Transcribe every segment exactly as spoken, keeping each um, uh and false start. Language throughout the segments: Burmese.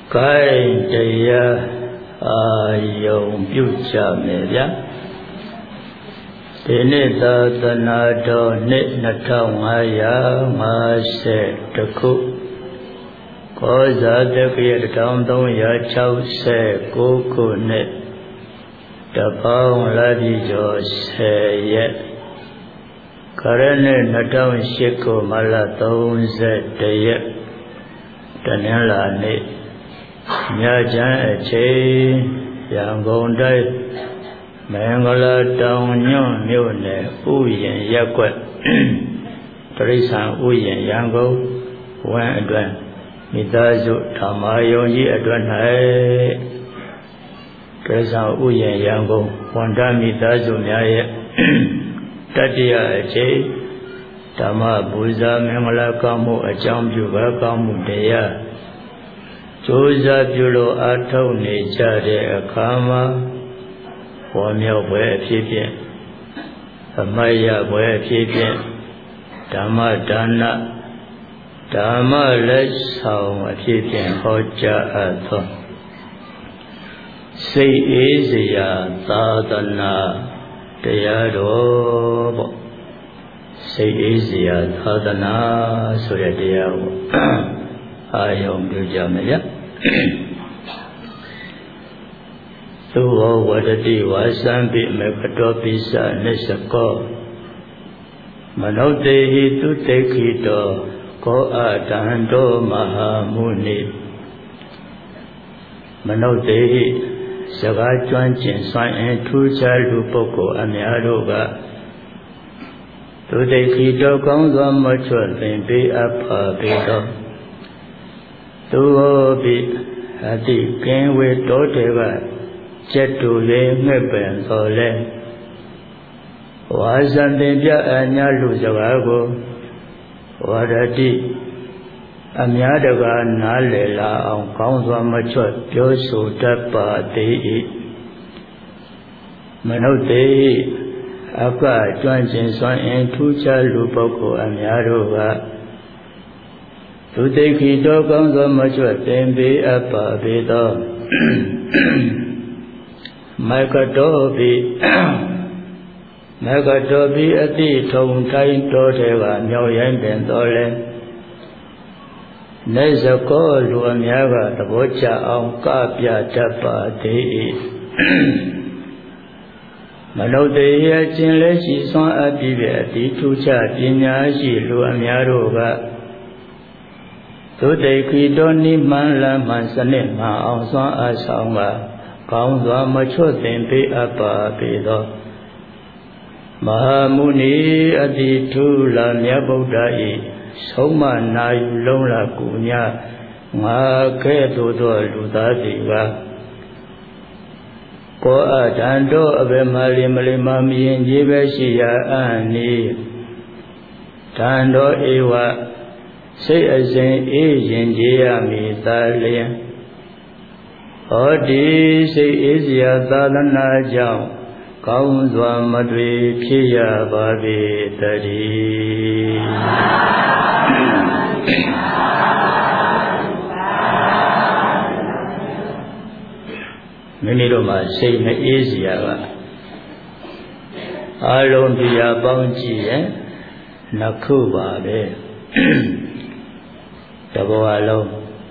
Cái thì dùng biểu trợ mẹ nhá. Thế nên ta ta na đó nên na thong hai ya ma sẽ được cụ. Có giá được cái trong đông ya cháu sẽ cố cụ nên đã bao là đi cho sẽ yết. Cái này na thong sẽ cố mà là đông sẽ để yết. Cho nên là nên nhà chẳng chế yang công đây mình gọi là đồng nhung miêu này u yên giác quật tới sang u yên yang công quan đoàn người ta dụ tham ayong gì đoàn này tới sang u yên yang công quan đoàn người ta dụ nhà tất cả chế tham bùi gia mình gọi là काम mu ở trong chùa và काम mu để ya chú gia biểu lộ ở thâu này cha để khám mà hòa miêu với phía bên, maya với phía bên, dhamma dana, dhamma lệ sau mà phía bên họ cha ở thâu, say ý gì à sadhanaတရားတော်ပေါ့စိတ်အေးစရာသာသနာဆိုတဲ့တရားကိုအာယုံပြုကြမယ်ဗျသုဟောဝတ္တိဝါစံပိမေကတောပိစနိစ္စကောမနုဿေဟိတုတေခိတောကောအတံတောမဟာမုနိမနုဿေဟိစကားကျွမ်းကျင်စွမ်းအင်ထူးခြားလူပုဂ္ဂိုလ်အများတို့ကသူတိခိတောကောင်းစွာမချွတ်သင်ပေးအပ်ပါပေသောသူဟောပိအတိကင်းဝေတောတေကကျက်တူလေးငှက်ပင်တော်လဲဝါဇံတင်ပြအညာလူစကားကိုဝါရတိအများတကားနားလည်လာအောင်ကောင်းစွာမချွတ်ပြောဆိုတတ်ပါသေး၏မနုဿေအကကျွမ်းကျင်စွမ်းအင်ထူးခြားလူပုဂ္ဂိုလ်အများတို့ကသူတိခိတောကောင်းစွာမချွတ်သင်ပေးအပ်ပါပေသောမေကတောပိမေကတောပိအတိထုံထိုင်းတော်တဲ့ကမြောက်ရိုင်းပင်တော်လဲနေစကောလူအများကသဘောကျအောင်ကပြတတ်ပါသေး၏မနုဿေယကျင်လဲရှိစွမ်းအပ်ပြီးပဲအတိထူးခြားပညာရှိလူအများတို့ကသုတေခိတောနိမှန်လမှန်စနစ်မှအောင်စွမ်းအားဆောင်ကကောင်းစွာမချွတ်သင်ပေးအပ်ပါပေသောမဟာမုနီအတိထူးလာမြတ်ဗုဒ္ဓ၏ဆုံးမနာယူလုံးလာကူညာငါကဲ့သို့သောလူသားစီကကောအတံတောအဘေမလီမလီမမယင်ကြီးပဲရှိရာအံ့နီတံတောဧဝစိတ်အစဉ်အေးရင်ကြီးရမည်သာလျင်ဟောဒီစိတ်အေးစရာသာသနာကြောင့်ကောင်းစွာမတွေ့ဖြစ်ရပါပေတည်းမိမိတို့မှာစိတ်မအေးစရာကအာလုံးတရားပေါင်းကြည့်ရင်နှစ်ခုပါပဲတဘောအလုံး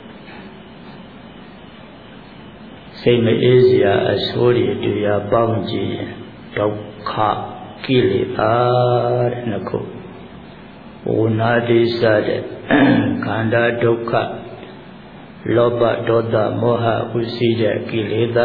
စိတ်မအေးစရာအဆိုးတွေတရားပေါင်းကြည့်ရင်ဒုက္ခကိလေသာတဲ့နှစ်ခုဝိနာတိစတဲ့ခန္ဓာဒုက္ခလောဘဒေါသမောဟဥသိတဲ့ကိလေသာ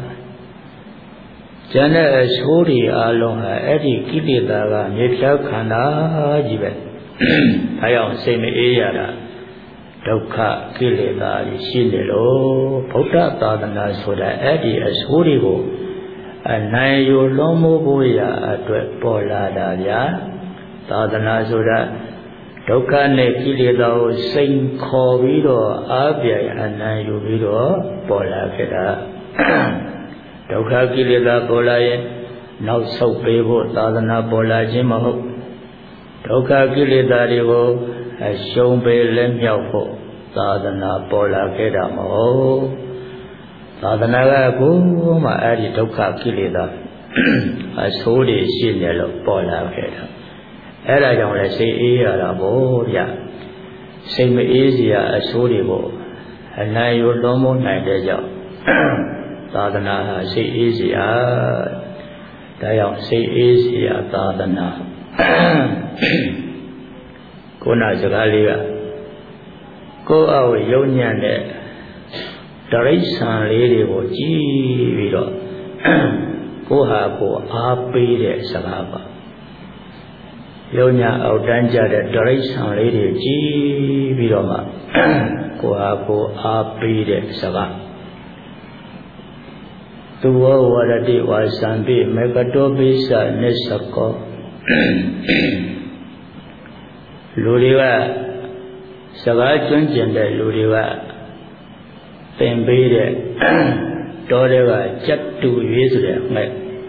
ကျန်တဲ့အဆိုးတွေအလုံးဟာအဲ့ဒီကိလေသာကမြေဖြာခန္ဓာကြီးပဲဒါကြောင့်စိတ်မအေးရတာဒုက္ခကိလေသာရှိနေလို့ဗုဒ္ဓသာသနာဆိုတာအဲ့ဒီအဆိုးတွေကိုအနိုင်ယူလုံးမိုးဖို့ရအတွက်ပေါ်လာတာဗျာသာသနာဆိုတာဒုက္ခနဲ့ကိလေသာကိုစိန်ခေါ်ပြီးတော့အားပြိုင်အနိုင်ယူပြီးတော့ပေါ်လာခဲ့တာဒုက္ခကိလေသာပေါ်လာရင်နောက်ဆုတ်ပေးဖို့သာသနာပေါ်လာခြင်းမဟုတ်ဒုက္ခကိလေသာတွေကိုအရှုံးပေးလက်မြောက်ဖို့သသာသနာပေါ်လာခဲ့တာမဟုတ်သာသနာကကိုမှအဲ့ဒီဒုက္ခကိလေသာအဆိုးတွေရှိနေလို့ပေါ်လာခဲ့တာအဲ့ဒါကြောင့်လဲစိတ်အေးရတာပေါ့ဗျစိတ်မအေးစရာအဆိုးတွေကိုအနိုင်ယူလွန်မိုးနိုင်တဲ့ကြောင့်သာသနာဟာစိတ်အေးစရာဒါကြောင့်စိတ်အေးစရာသာသနာခုနစကားလေးကကိုယ်အဝယုံညံ့တဲ့တရိစ္ဆာန်လေးတွေကိုကြည့်ပြီးတော့ကိုယ်ဟာကိုယ်အားပေးတဲ့စကားပါယုံညံ့အောက်တန်းကြတဲ့တရိစ္ဆာန်လေးတွေကြည့်ပြီးတော့မှကိုယ်ဟာကိုယ်အားပေးတဲ့စကားသူဝဝရတိဝါစံပိမေကတောပိစနိစ္စကောလူတွေကစကားကျွမ်းကျင်တဲ့လူတွေကသင်ပေးတဲ့တော်တွေကကြက်တူရွေးဆိုတဲ့မဲ့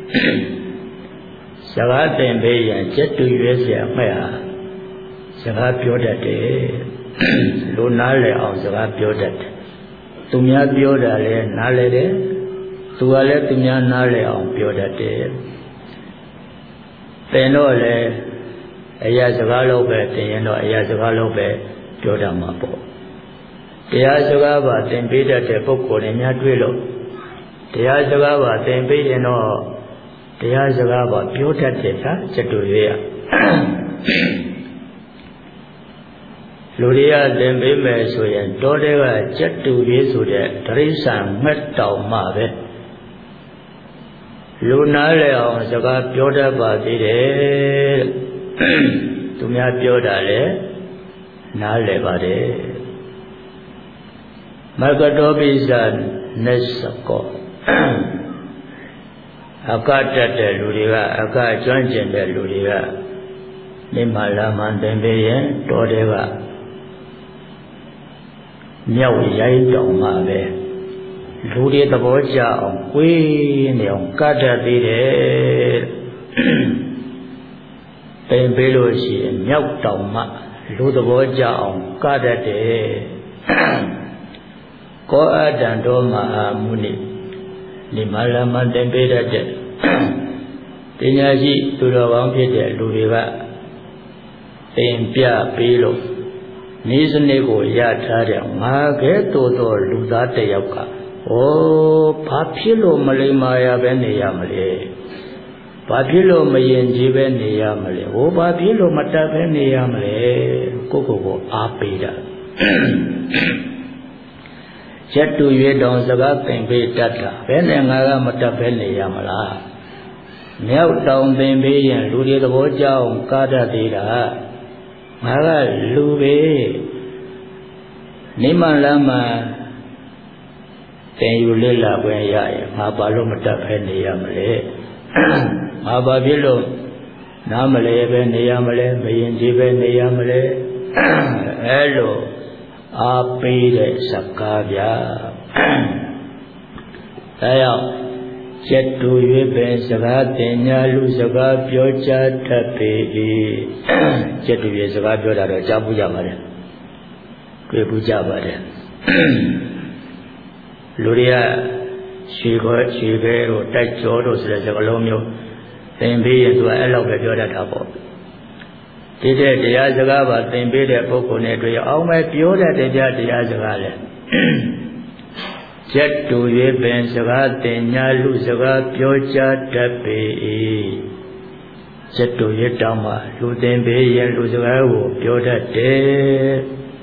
စကားသင်ပေးရင်ကြက်တူရွေးเสียမဲ့ဟာစကားပြောတတ်တယ်လူနားလည်အောင်စကားပြောတတ်တယ်သူများပြောတာလည်းနားလည်တယ်သူကလည်းသူများနားလည်အောင်ပြောတတ်တယ်သင်တော့လည်းအရာစကားလုံးပဲသင်ရင်တော့အရာစကားလုံးပဲပြောတတ်မှာပေါ့တရားစကားပါသင်ပေးတတ်တဲ့ပုဂ္ဂိုလ်တွေများတွေ့လို့တရားစကားပါသင်ပေးရင်တော့တရားစကားပါပြောတတ်တဲ့သာစတူရရလူတွေကသင်ပေးမယ်ဆိုရင်တောတဲကစတူရေးဆိုတဲ့တရိစ္ဆာန်ငှက်တောင်မှပဲလူနားလည်အောင်စကားပြောတတ်ပါသေးတယ်သူများပြောတာလေနားလည်ပါတယ်မကတောပိစနစ္စကောအကတတ်တဲ့လူတွေကအကကျွမ်းကျင်တဲ့လူတွေကနိမလာမန်သင်ပေးရင်တော်တဲ့ကမြောက်ရိုင်းတောင်မှပဲလူတွေသဘောကျအောင်ကိုယ်နေအောင်ကတတ်သေးတယ်သင်ပေးလို့ရှိရင်မြောက်တောင်မှလူသဘောကျအောင်ကတတ်တယ်ကောအတံတော်မဟာမုနိနိမလာမသင်ပေးတတ်တဲ့ပညာရှိသူတော်ကောင်းဖြစ်တဲ့လူတွေကသင်ပြပေးလို့ဤစနစ်ကိုရထားတဲ့ငါကဲ့သို့သောလူသားတစ်ယောက်ကဩဘာဖြစ်လို့မလိမ္မာရပဲနေရမလဲဘာဖြစ်လို့မရင်ကြီးပဲနေရမလဲဟိုဘာဖြစ်လို့မတတ်ပဲနေရမလဲကိုကိုကိုအားပေးတာရက်တူရွေးတောင်စကားသင်ပေးတတ်တာဘယ်နဲ့ငါကမတတ်ပဲနေရမလားမြောက်တောင်သင်ပေးရင်လူတွေသဘောကျအောင်ကားတတ်သေးတာငါကလူပဲနိမလမ်းမှာသင်ယူလေ့လာခွင့်ရရင်ငါဘာလို့မတတ်ပဲနေရမလဲငါဘာဖြစ်လို့နားမလဲပဲနေရမလဲမရင်ကြည်ပဲနေရမလဲအဲလိုအားပေးတဲ့စကားဗျာဒါကြောင့်ကျက်တူ၍ပဲစကားတင်ညာလူစကားပြောကြတတ်ပေ၏ကျက်တူ၍စကားပြောတာတော့ကြားဘူးကြပါတယ်တွေ့ဘူးကြပါတယ်လူတွေကရွှေခေါ်ရွှေခဲတို့တိုက်ကျော်တို့ဆိုတဲ့စကားလုံးမျိုးသင်ပေးရင်သူကအဲ့လောက်ပဲပြောတတ်တာပေါ့ဒီတဲ့တရားစကားပါသင်ပေးတဲ့ပုဂ္ဂိုလ်နဲ့တွေ့အောင်ပဲပြောတတ်တဲ့တရားစကားလဲကျက်တူ၍ပင်စကားတင်ညာလူစကားပြောကြတတ်ပေ၏ကျက်တူ၍တောင်းမှလူသင်ပေးရင်လူစကားကိုပြောတတ်တယ်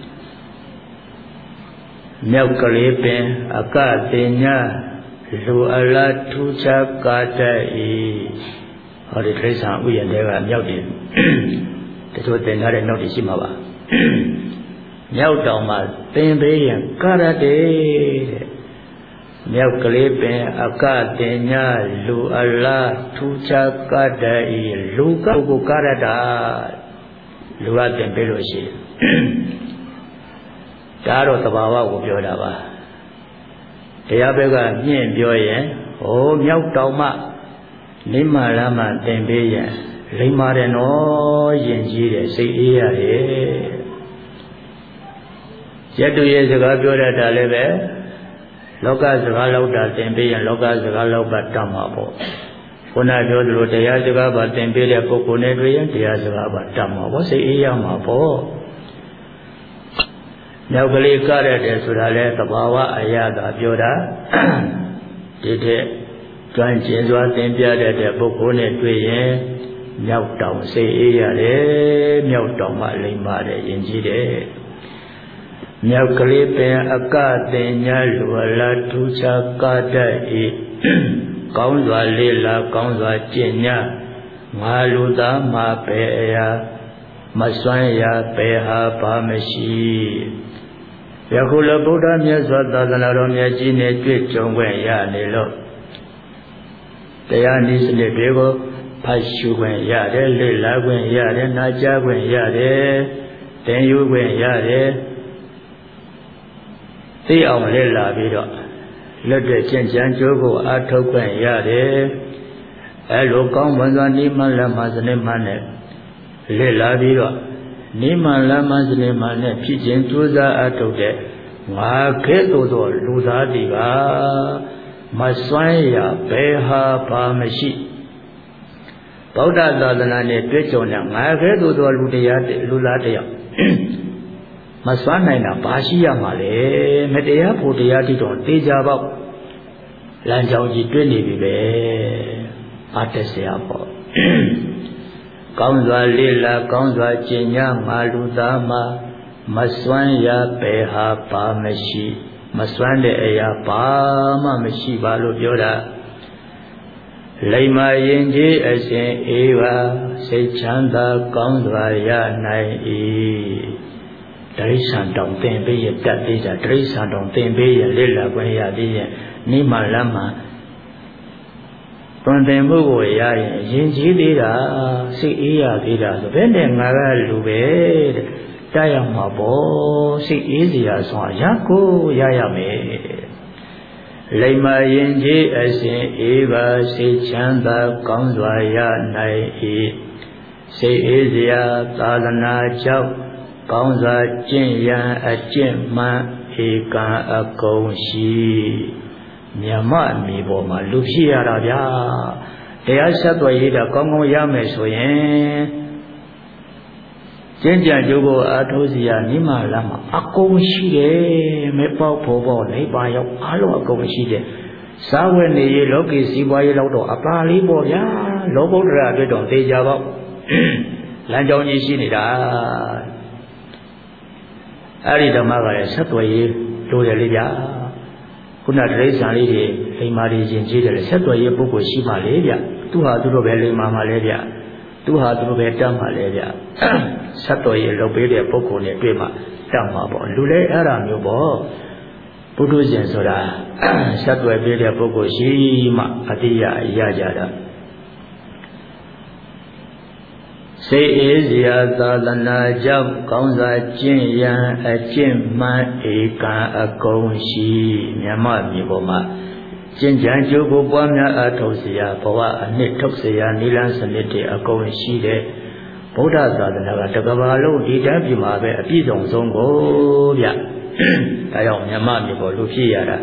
မြောက်ကလေးပင်အကတင်ညာလူအလားထူးခြားကာတတ်၏ဟောဒီတိရစ္ဆာန်ဥယျာဉ်တွေကမြောက်တယ်တချို့သင်ထားတဲ့နောက်တွေရှိမှာပါမြောက်တောင်မှာသင်ပေးရင်ကာရတေတဲ့မြောက်ကလေးပင်အကတင်ညာလူအလားထူးခြားကတ္တဤလူကကိုကာရတာလူကသင်ပေးလို့ရှိဒါတော့သဘာဝကိုပြောတာပါတရားဘက်ကမြင့်ပြောရင်ဟိုမြောက်တောင်မှနိမလာမှသင်ပေးရင်လိမ္မာတယ်နော်ယဉ်ကျေးတယ်စိတ်အေးရတယ် Yet to years ago, Pura Talebe, Lokas Galota, Tempe, and Lokas Galoba Tamabo. When I go to the Yazagaba, Tempe, Pokunetri, and the Yazagaba Tama, was a Yamabo. Now, believe God at the Sudale, Tabawa, Ayaga, Pura, did it join Jezwa, Tempe, at the Pokunetri, Nyautam, say Eare, Nyautam, Lima, Injide. Nyakalipe akate nyaluala tucha kata e kaunzwa lela kaunzwa chenya ngaluda ma peya maswanya peha pamashi yakula Buddha Myaswa Thadana Myaji ne twit jong kwen ya ne lo Taya ni sneတွေကိုဖတ်ရှုခွင့်ရတယ်လေ့လာခွင့်ရတယ်နားကြားခွင့်ရတယ်သင်ယူခွင့်ရတယ်သိအောင်လေ့လာပြီးတော့လက်တွေ့ကျင့်ကြံကြိုးကိုအထောက်ခွင့်ရတယ်အဲလိုကောင်းမွန်စွာနိမလမစနေမနဲ့လေ့လာပြီးတော့နိမလမစနေမနဲ့ဖြစ်ခြင်းကြိုးစားအထောက်တဲ့ငါခဲ့သို့သောလူသားဒီကမစွမ်းရဘယ်ဟာပါမရှိဗုဒ္ဓသာသနာနဲ့တွေ့ကြုံတဲ့ငါခဲ့သို့သောလူတရားလူလားတရားမစွမ်းနိုင်တာဘာရှိရမှာလဲမတရားဖို့တရားတိတော်တေချာပေါက်လမ်းကြောင်းကြီးတွေ့နေပြီပဲအတက်เสียပေါ့ကောင်းစွာလေးလာကောင်းစွာကျင့်ကြငါလူသားမှာမစွမ်းရပဲဟာပါမရှိမစွမ်းတဲ့အရာဘာမှမရှိပါလို့ပြောတာလိမ္မာရင်ကြီးအစဉ်အေးပါစိတ်ချမ်းသာကောင်းစွာရနိုင်၏တရိစ္ဆာန်တောင်သင်ပေးရတတ်သေးတာတရိစ္ဆာန်တောင်သင်ပေးရလေ့လာခွင့်ရသေးရဲ့နိမလမ်းမှာတွင်သင်မှုကိုရရင်အရင်ကြီးသေးတာစိတ်အေးရသေးတာဆိုဘယ်နဲ့ငါကလူပဲတဲ့တတ်ရမှာပေါ့စိတ်အေးစရာဆိုရကိုရရမယ်လိမ္မာရင်ကြီးအစဉ်အေးပါစိတ်ချမ်းသာကောင်းစွာရနိုင်၏စိတ်အေးစရာသာသနာကြောင့်ကောင်းစွာကျင့်ရန်အကျင့်မှန်ဧကံအကုန်ရှိမြတ်မအမိပေါ်မှာလူဖြစ်ရတာဗျာတရားဆက်သွယ်ရတာကောင်းကောင်းရမယ်ဆိုရင်ကျင့်ကြံကြိုးကိုအားထုတ်စီရနိမလမ်းမှာအကုန်ရှိတယ်မပေါက်ဖို့ပေါ့နိဗ္ဗာန်ရောက်အားလုံးအကုန်ရှိတယ်စာဝတ်နေရလောကီစီးပွားရေးလောက်တော့အပါလေးပေါ့ဗျာလောဘုဒ္ဓရာအတွက်တော့သေချာပေါ့လမ်းကြောင်းကြီးရှိနေတာအဲ့ဒီဓမ္မကလည်းဆက်သွယ်ရေးလိုတယ်လေဗျာခုနတိရစ္ဆာန်လေးတွေလိမ္မာတွေရင်ကြီးတယ်ဆက်သွယ်ရေးပုဂ္ဂိုလ်ရှိမှလေဗျသူဟာသူတို့ပဲလိမ္မာမှလေဗျသူဟာသူတို့ပဲတတ်မှလေဗျဆက်သွယ်ရေးလုပ်ပေးတဲ့ပုဂ္ဂိုလ်နဲ့တွေ့မှတတ်မှာပေါ့လူလည်းအဲ့ဒါမျိုးပေါ့ပုထုဇဉ်ဆိုတာဆက်သွယ်ပေးတဲ့ပုဂ္ဂိုလ်ရှိမှအတိယရကြတာစိတ်အေးစရာသာသနာကြောင့်ကောင်းစွာကျင့်ရန်အကျင့်မှန်ဧကံအကုန်ရှိမြတ်မမြေပေါ်မှာကျင့်ကြံကြိုးကိုပွားများအထောက်เสียဘဝအနှစ်ထုတ်เสียနိလန်းစနစ်တွေအကုန်ရှိတဲ့ဗုဒ္ဓသာသနာကတကဘာလုံးဒီတန်းပြည်မှာပဲအပြည့်စုံဆုံးကိုဗျဒါကြောင့်မြတ်မမြေပေါ်လူဖြစ်ရတာ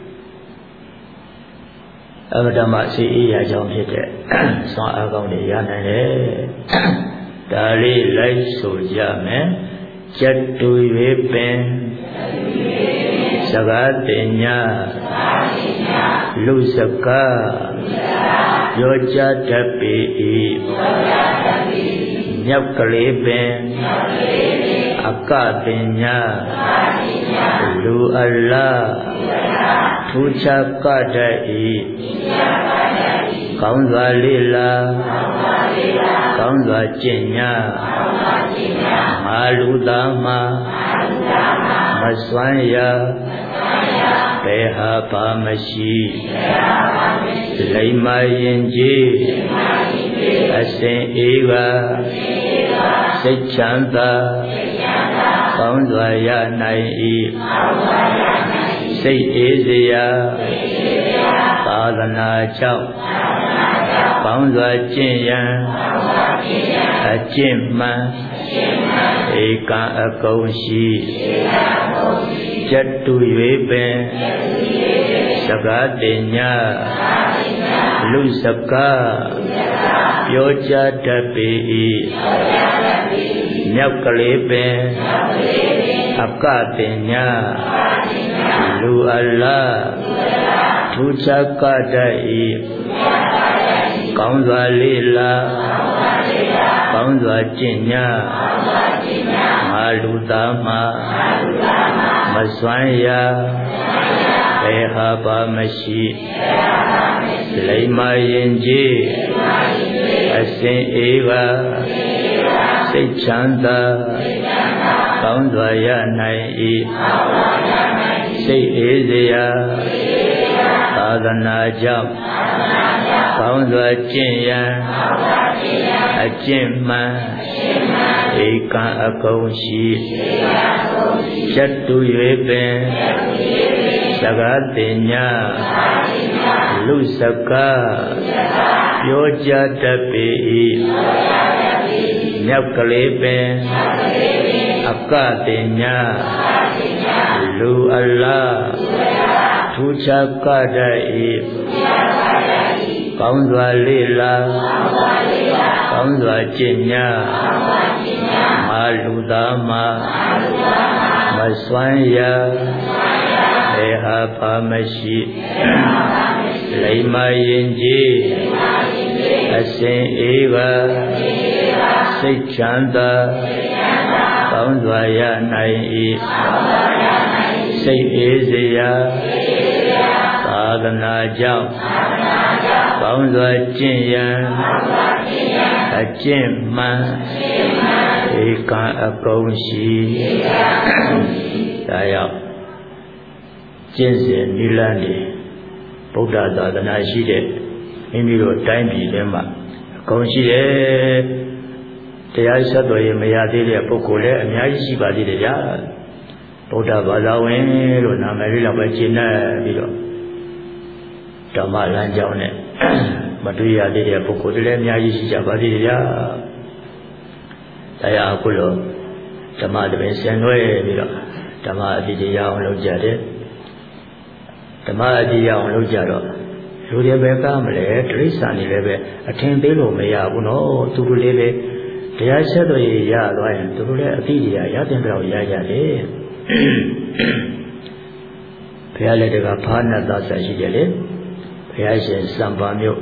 အမတမစီအေးရကြောင်းဖြစ်တဲ့ဆွမ်းအားကောင်းတွေရနိုင်တယ်ဒါလေးလိုက်ဆိုကြမယ်ကျက်တူ၍ပင်စကားတင်ညာလူစကားပြောကြတတ်ပေ၏မြောက်ကလေးပင်အကတင်ညာလူအလားထူးခြားကတတ်၏ကောင်းစွာလေးလာကောင်းစွာကျင့်ညာငါလူသားမှာမစွမ်းရဘယ်ဟာပါမရှိလိမ္မာရင်ကြီးအစဉ်အေးပါစိတ်ချမ်းသာကောင်းစွာရနိုင်၏စိတ်အေးစရာသာသနာကြောင့်ကောင်းစွာကျင့်ရန်အကျင့်မှန်ဧကံအကုန်ရှိကျက်တူ၍ပင်စကားတင်ညာလူစကားပြောကြတတ်ပေ၏မြောက်ကလေးပင်အကတင်ညာလူအလားထူးခြားကတတ်၏ကောင်းစွာလေးလားကောင်းစွာကျင့်ညာငါလူသားမှာမစွမ်းရာဘယ်ဟာပါမရှိလိမ္မာရင်ကြီးအစဉ်အေးပါစိတ်ချမ်းသာကောင်းစွာရနိုင်၏စိတ်အေးစရာသာသနာကြောင့်ကောင်းစွာကျင့်ရန်အကျင့်မှန်ဧကံအကုန်ရှိချက်တူ၍ပင်စကားတင်ညာလူစကားပြောကြတတ်ပေ၏မြောက်ကလေးပင်အကတင်ညာလူအလားထူးခြားကတတ်၏ကောင်းစွာလေးလားကောင်းစွာကျင့်ညာငါလူသားမှာမစွမ်းရာဘယ်ဟာပါမရှိလိမ္မာရင်ကြီးအစဉ်အေးပါစိတ်ချမ်းသာကောင်းစွာရနိုင်၏စိတ်အေးစရာသာသနာကြောင့်ကောင်းစွာကျင့်ရန်အကျင့်မှန်ဧကံအကုန်ရှိဒါရောက်ကျင့်စဉ်နိလန်းနေဗုဒ္ဓသာသနာရှိတဲ့မိမိတို့တိုင်းပြည်ထဲမှာအကုန်ရှိတယ်တရားဆက်တော်ရင်မရသေးတဲ့ပုဂ္ဂိုလ်လည်းအများကြီးရှိပါသေးတယ်ဗျာဗုဒ္ဓဘာသာဝင်လို့နာမည်လေးတော့ပဲကျင့်နေပြီးတော့ဓမ္မလမ်းကြောင်းနဲ့မတွေ့ရသေးတဲ့ပုဂ္ဂိုလ်တွေလည်းအများကြီးရှိကြပါသေးတယ်ဗျာတရားအခုလို့ဓမ္မတပင်ဆင်နွှဲပြီးတော့ဓမ္မအတိတရားအောင်လုပ်ကြတယ်ဓမ္မအတိတရားအောင်လုပ်ကြတော့လူတွေပဲကားမလဲတိရစ္ဆာန်တွေလည်းပဲအထင်သေးလို့မရဘူးနော်သူတို့လေးပဲတရားဆက်တော်ရရသွားရင်သူတို့လည်းအတိတရားရတဲ့ကြောင်ရရတယ်ဘုရားလက်တကဖားနတ်သားဆက်ရှိတယ်လေဘုရားရှင်စံပါမြို့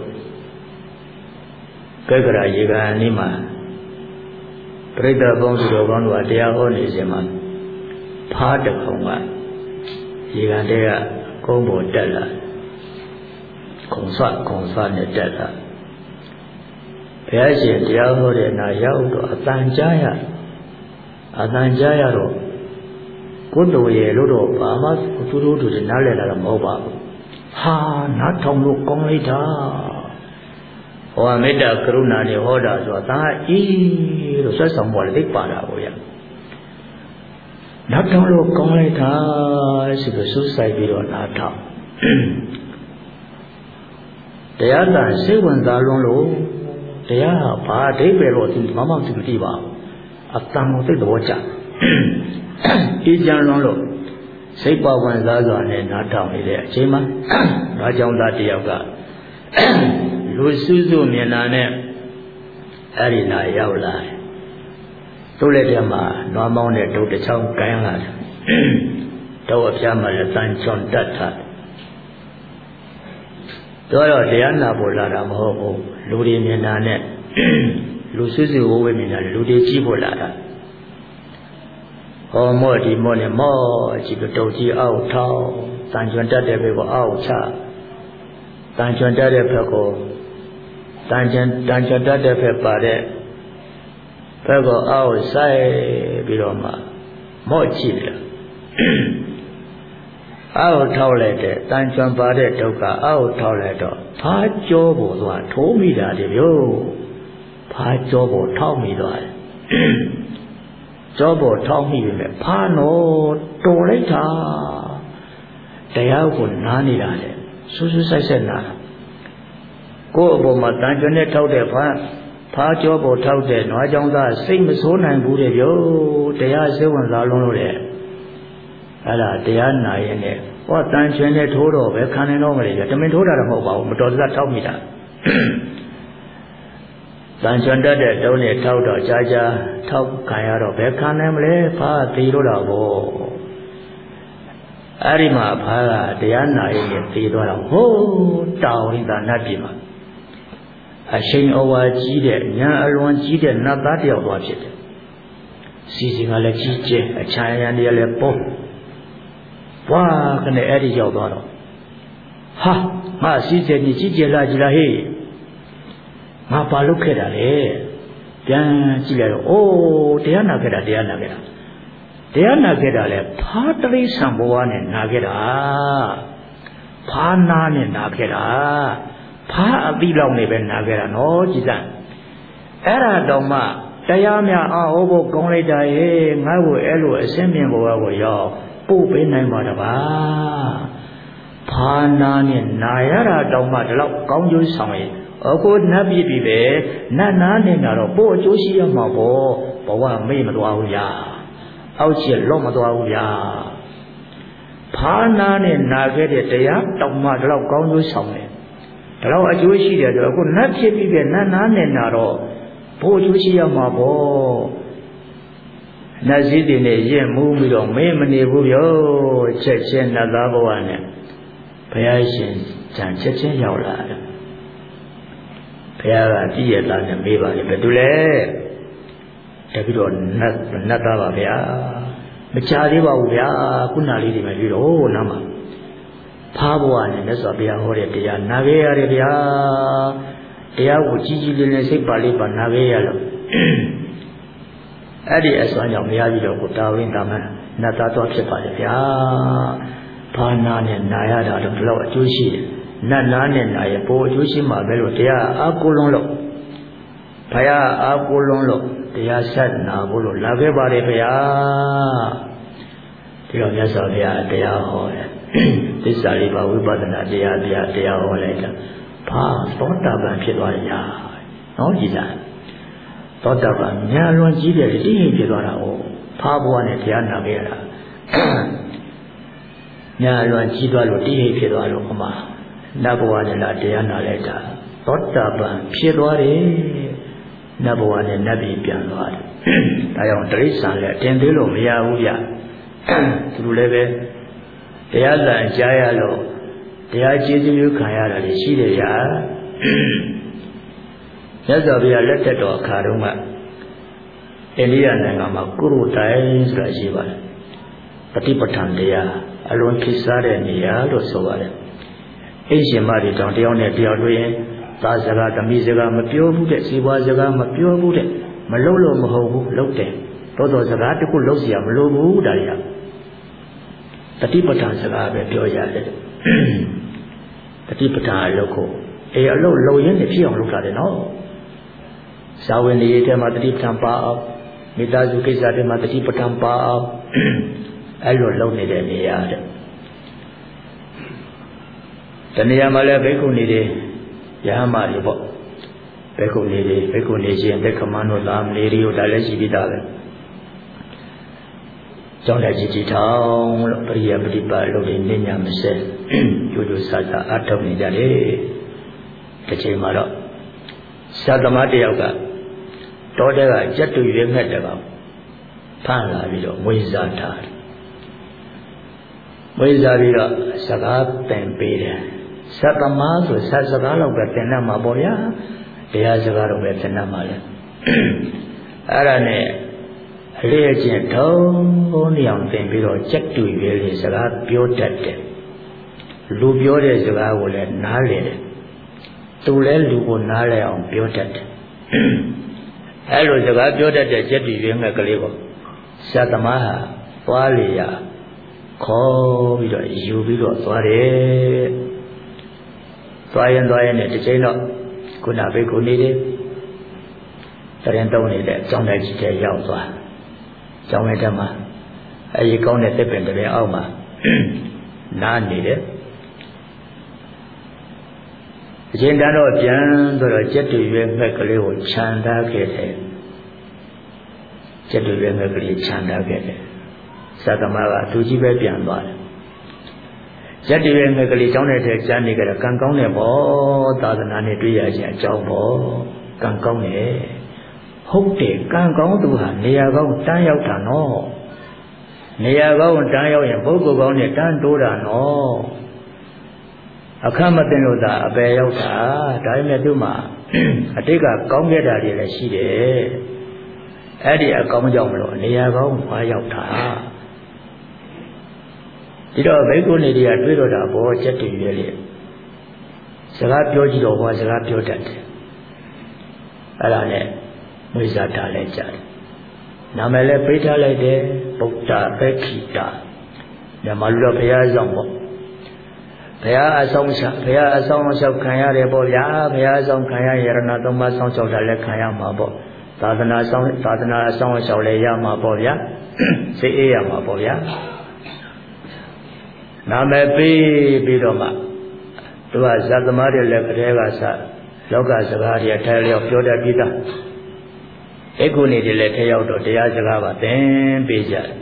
ကဲကရာရေကန်အနီးမှာပရိသတ်ပေါင်းစုတော်ကောင်းတို့ကတရားဟောနေစဉ်မှာဖားတခုံကရေကန်တဲကကုန်းပေါ်တက်လာခုံဆွခုံဆွနဲ့တက်လာဘုရားရှင်တရားဟောတဲ့နာရောက်တော့အတန်ကြားရအတန်ကြားရတော့ကိုယ်တော်ရဲ့လို့တော့ဘာမှသူတို့တို့နားလည်လာတော့မဟုတ်ပါဘူးဟာနားထောင်လို့ကောင်းလိုက်တာဟောမေတ္တာကရုဏာနဲ့ဟောတာဆိုတာဒါအေးလို့ဆွဲဆောင်ပေါ်လေသိပါတာကိုရနားထောင်လို့ကောင်းလိုက်တာဆိုပြီးစူးစိုက်ပြီးတော့နားထောင်တရားသာစိတ်ဝင်စားလွန်းလို့တရားဟာဘာအဓိပ္ပာယ်လို့ဒီမမောက်သူမသိပါဘူးအတန်ကိုသိတဲ့ဘောကြအေးချမ်းလွန်းလို့စိတ်ပါဝင်စားစွာနဲ့နားထောင်နေတဲ့အချိန်မှာဘာကြောင့်သားတယောက်ကလူစုစုမြင်တာနဲ့အဲ့ဒီနာရောက်လာတယ်တို့လက်ထဲမှာနွားမောင်းတဲ့ဒုတ်တစ်ချောင်းကိုင်းလာတယ်တော့အဖျားမှာလည်းတန်ချွန်တတ်တာတော့တော့တရားနာဖို့လာတာမဟုတ်ဘူးလူတွေမြင်တာနဲ့လူစုစုဝဝမြင်တာလူတွေကြည့်ဖို့လာတာဟောမော့ဒီမော့နဲ့မော့ကြည့်တော့ကြီးအောက်ထောင်းတန်ချွန်တတ်တဲ့ဘက်ကိုအောက်ချတန်ချွန်တတ်တဲ့ဘက်ကိုတန်ချွန်တန်ချွန်တတ်တဲ့ဘက်ပါတဲ့ဘက်ကိုအောက်ဆိုင်ပြီးတော့မှမော့ကြည့်တယ်အောက်ထောက်လိုက်တဲ့တန်ချွန်ပါတဲ့ဒုက္ခအောက်ထောက်လိုက်တော့ဖားကြောပေါ်သွားထိုးမိတာတည်းဗျို့ဖားကြောပေါ်ထောက်မိသွားတယ်ကြောပေါ်ထောက်မိပြီမဲ့ဖားတော့တော်လိုက်တာတရားကိုနားနေတာလေဆူဆူဆိုင်ဆိုင်နာကိုယ့်အပေါ်မှာတန်ချွန်နဲ့ထောက်တဲ့ဖားဖဖားကြောပေါ်ထောက်တဲ့နွားကြောင့်သားစိတ်မဆိုးနိုင်ဘူးတဲ့ပြောတရားစိတ်ဝင်စားလုံးလို့တဲ့အဲ့ဒါတရားနာရင်နဲ့ဟောတန်ချွင်နဲ့ထိုးတော့ပဲခံနေတော့မလဲပြတမင်ထိုးတာတော့မဟုတ်ပါဘူးမတော်တဆထောက်မိတာတန်ချွင်တတ်တဲ့တုံးနဲ့ထောက်တော့ကြာကြာထောက်ခံရတော့ဘယ်ခံနိုင်မလဲဖားသေလို့တော့ဘောအဲ့ဒီမှာဖားကတရားနာရင်နဲ့သေသွားတော့ဟိုးတောင်းရင်သာနတ်ပြည်မှာအရှိန်အဝါကြီးတဲ့ညာအလွန်ကြီးတဲ့နတ်သားတယောက်သွားဖြစ်တယ်စီစီကလည်းကြီးကျယ်အချမ်းရံတွေလည်းပေါ်ဝါကနေအဲ့ဒီရောက်သွားတော့ဟာငါစီစီကြီးကြီးကျယ်လာကြလားဟေးငါပါလုပ်ခဲ့တာလေပြန်ကြည့်လိုက်တော့အိုးတရားနာခဲ့တာတရားနာခဲ့တာတရားနာခဲ့တာလေဖားတိရစ္ဆာန်ဘဝနဲ့နာခဲ့တာဖားနာနဲ့နာခဲ့တာဖားအတိလောက်နေပဲနာခဲ့တာနော်ကြည်စမ်းအဲ့ဒါတော့မှတရားများအာဟောဖို့ကောင်းလိုက်တာရဲ့ငါ့ကိုအဲ့လိုအစင်းမြင်ဘဝကိုရောက်ပို့ပေးနိုင်ပါတပါဖားနာနဲ့နာရတာတော့မှဒီလောက်ကောင်းကျိုးဆောင်ရဲ့အခုနတ်ပြည်ပြီပဲနတ်နာနေတာတော့ပို့အကျိုးရှိရမှာပေါ့ဘဝမေ့မသွားဘူးညာအောက်ချစ်လော့မသွားဘူးညာဖားနာနဲ့နာခဲ့တဲ့တရားတောင်မှဒီလောက်ကောင်းကျိုးဆောင်တယ်ဒါတော့အကျိုးရှိတယ်ဆိုတော့အခုနတ်ဖြစ်ပြီးပဲနတ်နာနဲ့နာတော့ဘိုးအကျိုးရှိရမှာပေါ့နတ်စည်းတွေနဲ့ရင်မှုပြီးတော့မင်းမနေဘူးရောချက်ချင်းနတ်သားဘဝနဲ့ဘုရားရှင်ကြံချက်ချင်းရောက်လာတယ်ဘုရားကကြည့်ရတာနဲ့မေးပါလေဘယ်သူလဲတပြီးတော့နတ်နတ်သားပါဗျာမချသေးပါဘူးဗျာခုနလေးတွေပဲပြီးတော့နားမှာဖားဘဝနဲ့မြတ်စွာဘုရားဟောတဲ့တရားနာခဲ့ရတယ်ဗျာတရားကိုကြီးကြီးလေးလေးစိတ်ပါလေးပါနာခဲ့ရလို့အဲ့ဒီအစွမ်းကြောင့်မရပြီးတော့ကိုတာဝင်းတာမန်နတ်သားတော်ဖြစ်ပါလေဗျာဖားနာနဲ့နာရတာတော့ဘယ်လောက်အကျိုးရှိတယ်နတ်နာနဲ့နာရပိုအကျိုးရှိမှာပဲလို့တရားအာကိုလုံးလို့ဘုရားအာကိုလုံးလို့တရားဆက်နာဖို့လို့လာခဲ့ပါတယ်ဗျာဒီတော့မြတ်စွာဘုရားတရားဟောတယ်သစ္စာလေးပါဝိပဿနာတရားတရားတရားဟောလိုက်တာဖာသောတာပန်ဖြစ်သွားတယ်ညာနော်ကြည်လားသောတာပန်ညာလွန်ကြီးတယ်တိတိဖြစ်သွားတာ哦ဖာဘဝနဲ့တရားနာခဲ့ရတာညာလွန်ကြီးသွားလို့တိတိဖြစ်သွားလို့ခမနတ်ဘဝနဲ့လာတရားနာလိုက်တာသောတာပန်ဖြစ်သွားတယ်နတ်ဘဝနဲ့နတ်ပြည်ပြန်သွားတယ်ဒါကြောင့်တိရစ္ဆာန်လည်းတင်သေးလို့မရဘူးဗျသူတို့လည်းပဲတရားလမ်းကြားရလို့တရားကျေးဇူးပြုခံရတာတွေရှိတယ်ဗျာမြတ်စွာဘုရားလက်ထက်တော်အခါတုန်းကအိန္ဒိယနိုင်ငံမှာကုရုတိုင်းဆိုတာရှိပါတယ်ပฏิပဋ္ဌာန်တရားအလွန်ခေတ်စားတဲ့နေရာလို့ဆိုပါတယ်အိရှင်မတွေတောင်တယောက်နဲ့တယောက်တွေ့ရင်သားစကားသမီးစကားမပြောဘူးတဲ့စီပွားစကားမပြောဘူးတဲ့မလုံးလို့မဟုတ်ဘူးလုံးတယ်တော်တော်စကားတခုလုံးစီရမလိုဘူးဒါတွေကတတိပဋ္ဌာန်စကားပဲပြောရတယ်တတိပဋ္ဌာန်အလုပ်ကိုအေးအလုပ်လုံရင်းနဲ့ဖြစ်အောင်လုပ်တာတယ်နော်ဇာဝင်တွေထဲမှာတတိပဋ္ဌာန်ပါအောင်မိသားစုကိစ္စတွေမှာတတိပဋ္ဌာန်ပါအောင်အဲ့လိုလုပ်နေတဲ့နေရာတဲ့တနေရာမှာလည်းဘိက္ခုနီတွေရဟန်းမတွေပေါ့ဘိက္ခုနီတွေဘိက္ခုနီချင်းဘိက္ခမန်းတို့သာမဏေတွေကိုဒါလည်းရှိပြီးသားပဲကျောင်းတိုက်ကြီးကြီးထောင်လို့ပရိယပฏิပတ်လို့နေညမစဲကျိုးကျိုးဆာဆာအထောက်နေကြတယ်တစ်ချိန်မှာတော့သာသမားတယောက်ကတောတဲကကြက်တူရွေးငှက်တကောင်ဖမ်းလာပြီးတော့မွေးစားထားတယ်မွေးစားပြီးတော့စကားသင်ပေးတယ်သတ္တမဆိုဆက်စကားတော့ပဲသင်တတ်မှာပေါ့ဗျာတရားစကားတော့ပဲသင်တတ်မှာလေအဲ့ဒါနဲ့အလေးအကျင့်ထုံးနေအောင်သင်ပြီးတော့ကြက်တူရွေးလေးစကားပြောတတ်တယ်လူပြောတဲ့စကားကိုလည်းနားလည်တယ်သူလည်းလူကိုနားလည်အောင်ပြောတတ်တယ်အဲ့လိုစကားပြောတတ်တဲ့ကြက်တူရွေးငှက်ကလေးကိုသတ္တမဟာသွားလေရခေါ်ပြီးတော့ယူပြီးတော့သွားတယ်သွားရင်သွားရင်နဲ့တစ်ချိန်တော့ခုနဘိက္ခုနီတွေတရင်တုံးနေတဲ့ကျောင်းတိုက်ကြီးထဲရောက်သွားကျောင်းထဲတက်မှာအဲဒီကောင်းတဲ့တစ်ပင်တစ်ပင်အောက်မှာနားနေတယ်အချင်းတန်းတော့ပြန်ဆိုတော့ကျက်တူရွယ်ငှက်ကလေးကိုခြံထားခဲ့တယ်ကျက်တူရွယ်ငှက်ကလေးခြံထားခဲ့တယ်သတ္တမကသူကြီးပဲပြန်သွားတယ်ကျက်တူရွယ်ငှက်ကလေးကျောင်းထဲကျမ်းနေကြတယ်ကံကောင်းတယ်ပေါ့သာသနာနဲ့တွေ့ရခြင်းအကြောင်းပေါ့ကံကောင်းတယ်ဟုတ်တယ်ကံကောင်းသူဟာနေရာကောင်းတန်းရောက်တာနော်နေရာကောင်းတန်းရောက်ရင်ပုဂ္ဂိုလ်ကောင်းနဲ့တန်းတိုးတာနော်အခမတင်လို့သာအပယ်ရောက်တာဒါပေမဲ့သူ့မှာအတိတ်ကကောင်းခဲ့တာတွေလည်းရှိတယ်အဲ့ဒီအကောင်းကြောင့်မလို့နေရာကောင်းသွားရောက်တာဒီတော့ဘိက္ခုနီတွေကတွေးတော့တာဘောချက်တည်ရလေစကားပြောကြည့်တော့ဟောစကားပြောတတ်တယ်အဲ့ဒါနဲ့မွေးစားထားလိုက်ကြတယ်နာမည်လည်းပေးထားလိုက်တယ်ဗုဒ္ဓပက္ခိတာမြန်မာလူတော်ဘုရားဆောင်ပေါ့ဘုရားအဆောင်ချဘုရားအဆောင်လျှောက်ခံရတယ်ပေါ့ဗျာဘုရားအဆောင်ခံရရဏသုံးပါးဆောင်လျှောက်တာလည်းခံရမှာပေါ့သာသနာဆောင်သာသနာအဆောင်လျှောက်လည်းရမှာပေါ့ဗျာစိတ်အေးရမှာပေါ့ဗျာနာမည်ပေးပြီးတော့မှသူကဇတ်သမားတွေလည်းကလေးကစလောကစကားတွေထဲလျောက်ပြောတတ်ပြီးသားဧကုနေတွေလည်းထဲရောက်တော့တရားစကားပါသင်ပေးကြတယ်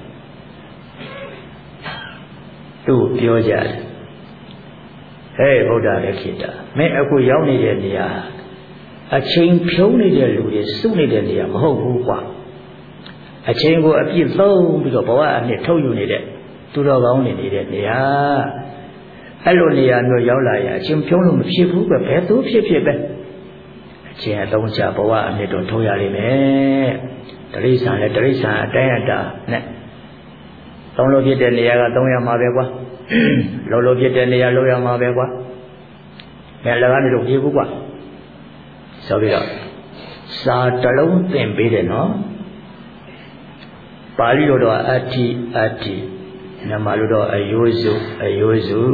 သူ့ပြောကြတယ်ဟဲ့ဗုဒ္ဓရဲ့ခေတ္တမင်းအခုရောက်နေတဲ့နေရာအချိန်ဖြုံးနေတဲ့လူတွေစုနေတဲ့နေရာမဟုတ်ဘူးကွာအချိန်ကိုအပြည့်သုံးပြီးတော့ဘဝအနှစ်ထုတ်ယူနေတဲ့သူတော်ကောင်းနေနေတဲ့နေရာအဲ့လိုနေရာမျိုးရောက်လာရင်အချိန်ဖြုံးလို့မဖြစ်ဘူးပဲဘယ်သူဖြစ်ဖြစ်ပဲအချိန်အသုံးချဘဝအနှစ်တော့ထုတ်ရလိမ့်မယ်တရိစ္ဆာန်လည်းတရိစ္ဆာန်အတိုင်းအတာနဲ့သုံးလို့ဖြစ်တဲ့နေရာကသုံးရမှာပဲကွာလောလောဖြစ်တဲ့နေရာလောက်ရမှာပဲကွာငါလည်းကနေတော့ပြေဘူးကွာဆိုပြီးတော့စာတလုံးသင်ပေးတယ်နော်ပါဠိလိုတော့အဋ္ဌိအဋ္ဌိမြန်မာလိုတော့အယိုးစုအယိုးစု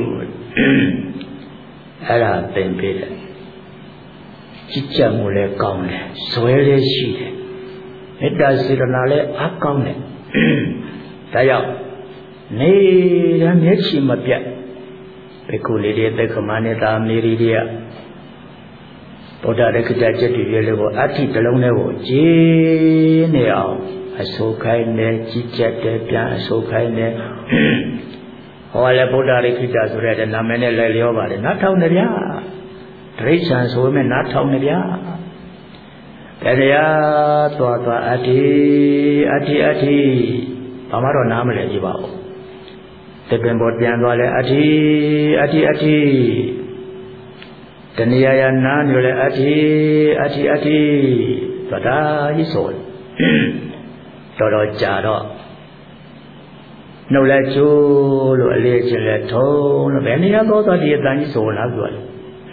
အဲ့ဒါသင်ပေးတယ်ကြည်ကြမှုလည်းကောင်းတယ်ဇွဲလည်းရှိတယ်မေတ္တာစေတနာလည်းအကောင်းတယ်ဒါကြောင့်နေတဲ့မျက်ခြေမပြတ်ဘိက္ခုလေးတွေသက်ခမနဲ့သာမေရီတွေကဗုဒ္ဓရက္ခတကျက်တည်ရလို့အဋ္ဌိတလုံးနဲ့ကိုဂျင်းနေအောင်အစိုးခိုင်းနေကြည်ကြက်တယ်ပြန်အစိုးခိုင်းနေဟောလည်းဗုဒ္ဓရက္ခတဆိုတဲ့နာမည်နဲ့လည်းလျောပါတယ်နားထောင်နေဗျာတရိစ္ဆာန်ဆိုမဲ့နားထောင်နေဗျာတရားသွားသွားအဋ္ဌိအဋ္ဌိအဋ္ဌိဘာမှတော့နားမလည်ကြပါဘူးတပင်ပေါ်ပြန်သွားလဲအဋ္ဌိအဋ္ဌိအဋ္ဌိတဏှာယနာညိုလဲအဋ္ဌိအဋ္ဌိအဋ္ဌိသဒ္ဒါကြီးဆိုတော်တော်ကြာတော့နှုတ်လဲကျိုးလို့အလေးချင်းလဲထုံးလို့ဘယ်နေရာတော့ဒီအတန်ကြီးဆိုလားပြောတယ်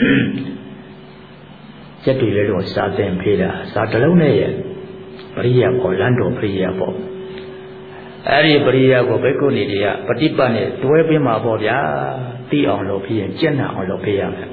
ကျက်တွေလဲတော့စာသင်ဖေးတာစာတစ်လုံးနဲ့ရဲ့ပရိယပေါ်လမ်းတော်ပရိယပေါ်အဲ့ဒီပရိယကိုဘိက္ခုနီတွေကပฏิပတ်နဲ့တွဲပေးမှာပေါ့ဗျာသိအောင်လုပ်ပြီးရင်ကျင့်နိုင်အောင်လုပ်ပေးရမယ်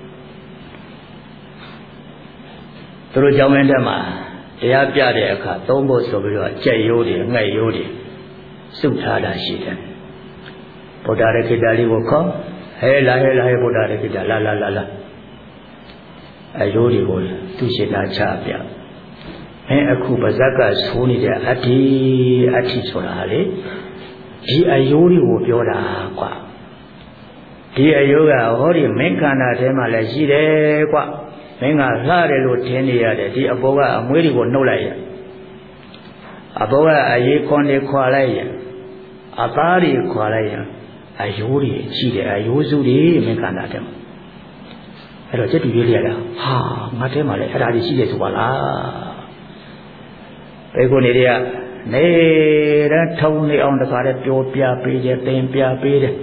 သူတို့ကြောင်းမင်းတက်မှာတရားပြတဲ့အခါသုံးဖို့ဆိုပြီးတော့ကြက်ရိုးတွေငှက်ရိုးတွေစုထားတာရှိတယ်ဗုဒ္ဓရခိတလေးကိုခေါ်ဟဲလာဟဲလာဟဲဗုဒ္ဓရခိတလာလာလာလာအရိုးတွေကိုသူ့ရှိတာချပြအဲအခုပါဇက်ကဆိုးနေတဲ့အဋ္ဌိအဋ္ဌိဆိုတာလေဒီအယိုးတွေကိုပြောတာကွာဒီအယိုးကဟောဒီမင်းခန္ဓာထဲမှာလည်းရှိတယ်ကွာမင်းကလှတယ်လို့ထင်နေရတယ်ဒီအပေါ်ကအမွေးတွေကိုနှုတ်လိုက်ရအပေါ်ကအရေးခွန်တွေခွာလိုက်ရအသားတွေခွာလိုက်ရအယိုးတွေရှိတယ်အယိုးစုတွေမင်းခန္ဓာထဲမှာအဲ့တော့စက်တူလေးရတာဟာငါထဲမှာလည်းအဲ့ဒါတွေရှိတယ်ဆိုပါလားဘိက္ခုနီတွေကနေတဲ့ထုံနေအောင်တခါတည်းပြောပြပေးတယ်သင်ပြပေးတယ်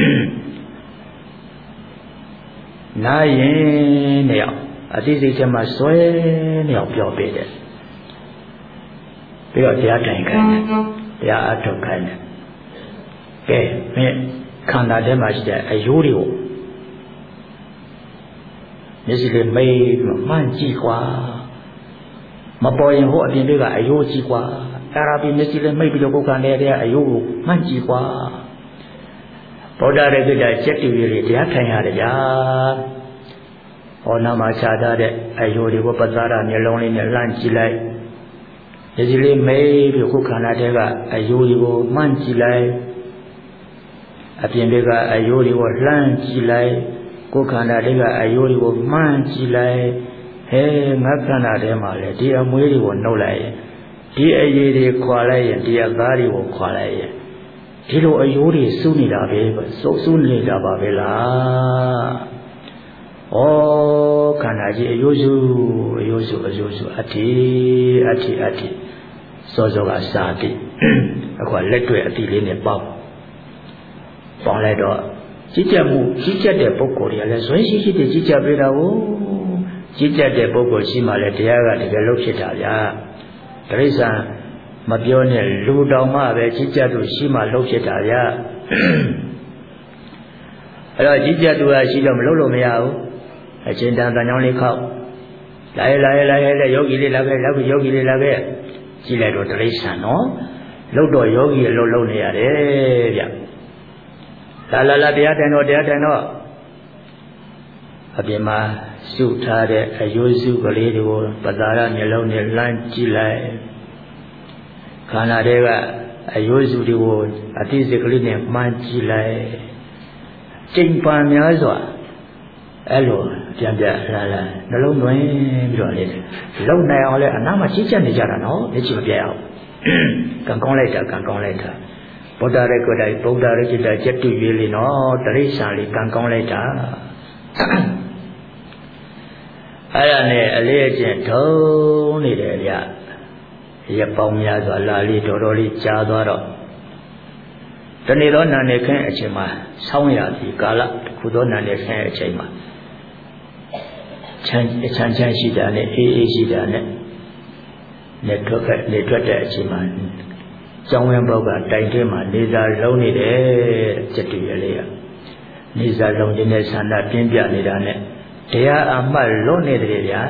နားရင်နေအောင်အသိစိတ်ထဲမှာစွဲနေအောင်ပြောပေးတယ်ပြီးတော့တရားတိုင်ခိုင်းတယ်တရားအထုတ်ခိုင်းတယ်ကဲမင်းခန္ဓာထဲမှာရှိတဲ့အယိုးတွေကိုမျက်စိလေးမိတ်မှန်ကြည့်ကွာမပေါ်ရင်ဟိုအပြင်တွေကအယိုးကြည့်ကွာအဲ့ဒါပြီးမျက်စိလေးမိတ်ပြီးတော့ပုဂ္ဂံနေတဲ့အယိုးကိုမှန်ကြည့်ကွာဗုဒ္ဓရဲ့ကိစ္စချက်တူရီတရားထိုင်ရတယ်ဗျာနာမှာခြားထားတဲ့အယိုတွေကိုပဇာရမျက်လုံးလေးနဲ့လှမ်းကြည့်လိုက်ဒီစီလေးမေးပြီးခုခန္ဓာထဲကအယိုတွေကိုမှန်းကြည့်လိုက်အပြင်တွေကအယိုတွေကိုလှမ်းကြည့်လိုက်ကိုခန္ဓာတွေကအယိုတွေကိုမှန်းကြည့်လိုက်ဟဲငါခန္ဓာထဲမှာလေဒီအမွေးတွေကိုနှုတ်လိုက်ရင်ဒီအရည်တွေခွာလိုက်ရင်ဒီအသားတွေကိုခွာလိုက်ရင်ဒီလိုအယိုးတွေစုနေတာပဲစုစုနေတာပါပဲလားဩခန္ဓာကြီးအယိုးစုအယိုးစုအယိုးစုအတ္တိအတ္တိအတ္တိစောစောကစာတိအခုလက်တွေ့အတိလေးနဲ့ပေါက်ပေါက်လိုက်တော့ကြီးကြပ်မှုကြီးကြပ်တဲ့ပုဂ္ဂိုလ်တွေကလည်းဇွဲရှိရှိတဲ့ကြီးကြပ်ပေးတာကိုကြီးကြပ်တဲ့ပုဂ္ဂိုလ်ရှိမှလည်းတရားကတကယ်လို့ဖြစ်တာဗျာတိရစ္ဆာန်မပြောနဲ့လူတောင်မှပဲကြီးကြပ်သူရှိမှလို့ဖြစ်တာဗျာအဲ့တော့ကြီးကြပ်သူကရှိတော့မလို့လို့မရဘူးအချင်းတန်တန်ကြောင်းလေးခောက်လာရလာရလာရလေယောဂီလေးလာခဲ့လောက်ယောဂီလေးလာခဲ့ကြည့်လိုက်တော့တိရစ္ဆာန်နော်လို့တော့ယောဂီအလုပ်လုပ်နေရတယ်ဗျလာလာလာတရားထိုင်တော့တရားထိုင်တော့အပြင်မှာစုထားတဲ့အယိုးစုကလေးတွေကိုပဇာရမျက်လုံးနဲ့လှမ်းကြည့်လိုက်ခန္ဓာတွေကအယိုးစုတွေကိုအတိစိတ်ကလေးနဲ့မှန်းကြည့်လိုက်ကျိန်ပန်များစွာအဲ့လိုပြန်ပြလာလာနှလုံးသွင်းပြီးတော့လေလုံနိုင်အောင်လဲအနားမှာကြီးကြပ်နေကြတာနော်လက်ချမပြတ်အောင်ကံကောင်းလိုက်တာကံကောင်းလိုက်တာဗုဒ္ဓရဲ့ကိုယ်တိုင်ဗုဒ္ဓရဲ့จิตใจတူရွေးလေနော်တရိစ္ဆာန်လေးကံကောင်းလိုက်တာအဲ့ဒါနဲ့အလေးအကျင့်ထုံးနေတယ်ဗျရပောင်းများစွာလာလေးတော်တော်လေးကြားသွားတော့တနေ့သောနာနေခင်းအချိန်မှာဆောင်းရပြီကာလတစ်ခုသောနာနေခင်းအချိန်မှာချမ်းချမ်းချမ်းရှိတာနဲ့အေးအေးရှိတာနဲ့နေထွက်ကနေထွက်တဲ့အချိန်မှာကျောင်းဝင်းဘောက်ကတိုင်ထဲမှာနေစာလုံးနေတယ်စက်တူရလေးကနေစာလုံးခြင်းနဲ့ဆန္ဒပြင်းပြနေတာနဲ့တရားအမှတ်လွတ်နေတယ်ဗျာ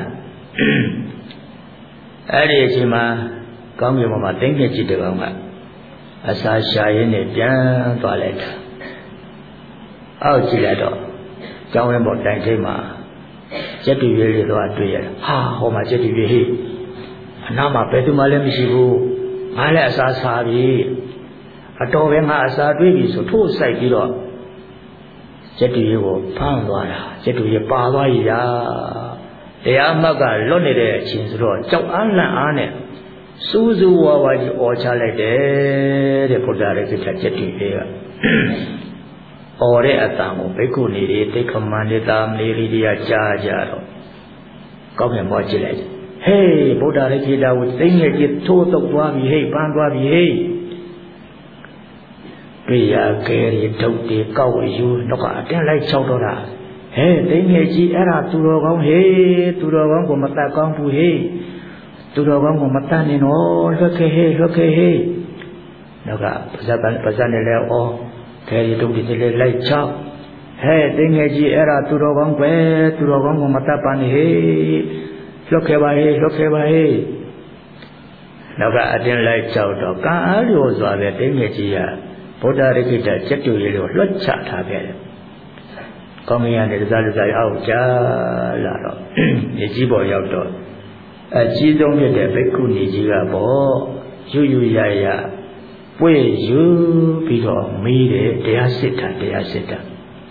အဲ့ဒီအချိန်မှာကောင်းကင်ဘုံမှာတင်းကျပ်ကြည့်တဲ့ကောင်ကအစာရှာရင်းနဲ့ပြန်သွားလိုက်တာအောက်ကြည့်လိုက်တော့ကျောင်းဝင်းဘောက်တိုင်ထဲမှာစက်တူရလေးတော့တွေ့ရတာဟာဟောမှာစက်တူရဟိအနားမှာဘယ်သူမှလည်းမရှိဘူးငါလည်းအစာစားပြီအတော်ပဲငါအစာတွေးပြီဆိုထိုးဆိုင်ပြီးတော့စက်တူရကိုဖမ်းသွားတာစက်တူရပါသွားရည်ရာတရားမှတ်ကလွတ်နေတဲ့အချိန်ဆိုတော့ကြောက်အားလန့်အားနဲ့စူးစူးဝါးဝါကြီးអော်ချလိုက်တယ်တဲ့ဘုရားရဲ့စိတ်ချက်တူရကអော်တဲ့အတန်ကိုဘိက္ခုနီတွေတိခမန္တတာမလေးလေးတွေကကြားကြတော့ကောင်းကင်ဘုရားကြည့်လိုက်ဟေးဗုဒ္ဓရဲ့ခြေတော်ကိုသိငယ်ကြီးထိုးတုပ်သွားပြီဟေးပန်းသွားပြီဟေးတွေ့ရကဲရီဒုတ်တွေကောက်ယူတော့ကအတင်းလိုက်ချောက်တော့တာဟဲ့သိငယ်ကြီးအဲ့ဒါသူတော်ကောင်းဟေးသူတော်ကောင်းကိုမတတ်ကောင်းဘူးဟေးသူတော်ကောင်းကိုမတတ်နေတော့လွတ်ခဲ့ဟေးလွတ်ခဲ့ဟေးတော့ကပါဇက်ပါဇက်နဲ့လဲဩကဲရီဒုတ်တွေလည်းလိုက်ချောက်ဟဲ့သိငယ်ကြီးအဲ့ဒါသူတော်ကောင်းပဲသူတော်ကောင်းကိုမတတ်ပါနဲ့ဟေးလွတ်ခဲ့ပါဟေးလွတ်ခဲ့ပါဟေးနောက်ကအတင်းလိုက်ကြောက်တော့ကံအားလျော်စွာပဲတိမ်ငယ်ကြီးကဗုဒ္ဓရိကိတစက်တူလေးကိုလွှတ်ချထားခဲ့တယ်။ကောင်းကင်ကနေစားလူစားအောက်ကျလာတော့မြေကြီးပေါ်ရောက်တော့အကြီးဆုံးဖြစ်တဲ့ဘိက္ခုနီကြီးကပေါ့ယူယူရရပွေယူပြီးတော့မေးတယ်တရားစစ်တာတရားစစ်တာ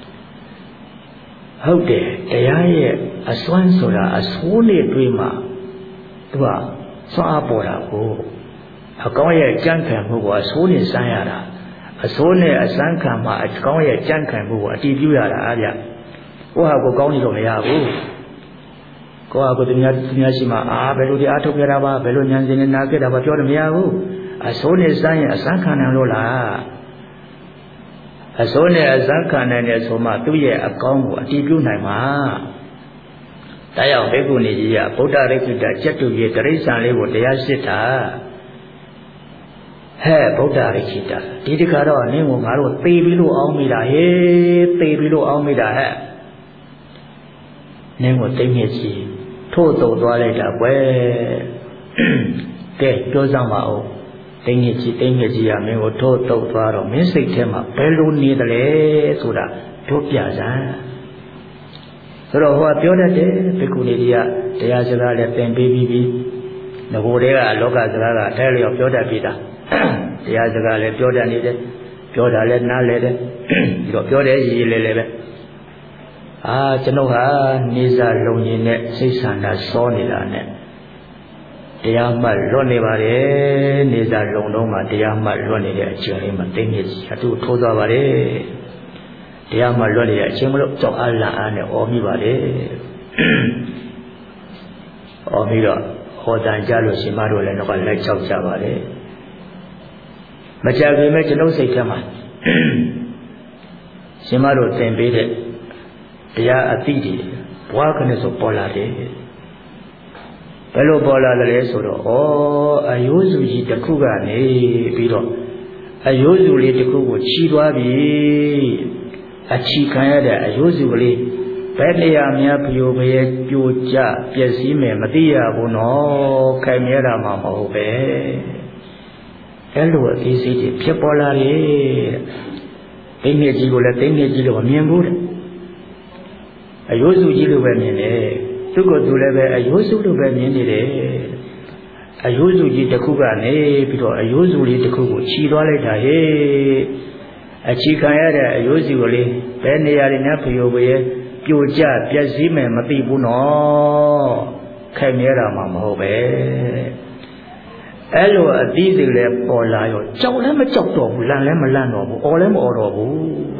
ဟုတ်တယ်တရားရဲ့အစွမ်းဆိုတာအဆိုးနဲ့တွေးမှသူကစွမ်းအားပေါ်တာကိုအကောင်းရဲ့ကြံ့ခံမှုကိုအဆိုးနဲ့စမ်းရတာအဆိုးနဲ့အစမ်းခံမှအကောင်းရဲ့ကြံ့ခံမှုကိုအတည်ပြုရတာအားဗျကိုဟာကိုကောင်းနေတော့မရဘူးကိုဟာကိုသူများသူများရှိမှအာဘယ်လိုဒီအားထုတ်ကြတာပါဘယ်လိုဉာဏ်စင်နဲ့နာခဲ့တာပါပြောလို့မရဘူးအဆိုးနဲ့စမ်းရင်အစမ်းခံနိုင်လို့လားအစိုးနဲ့အစမ်းခံနိုင်တဲ့ဆိုမှသူ့ရဲ့အကောင်းကိုအတည်ပြုနိုင်မှာတရားဘိက္ခုနီကြီးကဗုဒ္ဓရိကိတစက်တူရတိရစ္ဆာန်လေးကိုတရားရှိတာဟဲ့ဗုဒ္ဓရိကိတဒီတခါတော့နင်းကိုငါတို့သေပြီးလို့အောင်းမိတာဟေးသေပြီးလို့အောင်းမိတာဟဲ့နင်းကိုတိမ်မြစ်ကြီးထို့တုံသွားလိုက်တာကွယ်ကဲပြောစမ်းပါဦးတိမ်မြစ်ကြီးတိမ်မြစ်ကြီးကမင်းကိုထိုးတုပ်သွားတော့မင်းစိတ်ထဲမှာဘယ်လိုနေတယ်လဲဆိုတာတို့ပြစမ်းဆိုတော့ဟိုကပြောတတ်တယ်ဘိက္ခုနီတွေကတရားစကားလည်းသင်ပေးပြီးပြီငကိုယ်တွေကလောကစကားကအထဲလျော်ပြောတတ်ပြီးသားတရားစကားလည်းပြောတတ်နေတယ်ပြောတာလည်းနားလဲတယ်ပြီးတော့ပြောတယ်ရည်ရည်လဲလဲပဲအာကျွန်ုပ်ဟာနေစာလုံရင်နဲ့စိတ်ဆန္ဒစောနေတာနဲ့တရားမှတ်လွတ်နေပါတယ်နေစာလုံတော့မှတရားမှတ်လွတ်နေတဲ့အချိန်လေးမှာသိနေစီအတူထိုးသွားပါတယ်တရားမှလွတ်နေတဲ့အချိန်မလို့ကြောက်အားလန့်အားနဲ့အော်မိပါတယ်အော်ပြီးတော့ဟောတန်ကြလို့ရှင်မတို့လည်းတော့လက်ချောက်ကြပါတယ်မကြခင်မဲ့ကျွန်ုပ်စိတ်ထဲမှာရှင်မတို့သင်ပေးတဲ့တရားအသိတွေဘွားခနဲ့ဆိုပေါ်လာတယ်ဘယ်လိုပေါ်လာလဲဆိုတော့ဩအယိုးစုကြီးတစ်ခုကနေပြီးတော့အယိုးစုလေးတစ်ခုကိုချီသွားပြီအချီခံရတဲ့အယိုးစုကလေးဘယ်နေရာများပြိုပြဲပြိုကျပျက်စီးမယ်မသိရဘူးနော်ခိုင်မြဲတာမှမဟုတ်ပဲအဲ့လိုအသေးစိတ်တွေဖြစ်ပေါ်လာတယ်တိတ်မြစ်ကြီးကိုလည်းတိတ်မြစ်ကြီးလို့မမြင်ဘူးတဲ့အယိုးစုကြီးလိုပဲမြင်တယ်သူကသူလည်းပဲအယိုးစုလိုပဲမြင်နေတယ်အယိုးစုကြီးတစ်ခုကနေပြီးတော့အယိုးစုလေးတစ်ခုကိုခြီသွားလိုက်တာဟေးအခြီခံရတဲ့အယိုးစုကလေးဘယ်နေရာတွေများဖျို့ပြဲပြိုကျပျက်စီးမယ်မသိဘူးနော်ခိုင်မြဲတာမှမဟုတ်ပဲအဲ့လိုအသီးတွေလည်းပေါ်လာရောကြောက်လည်းမကြောက်တော့ဘူးလန့်လည်းမလန့်တော့ဘူးအော်လည်းမအော်တော့ဘူး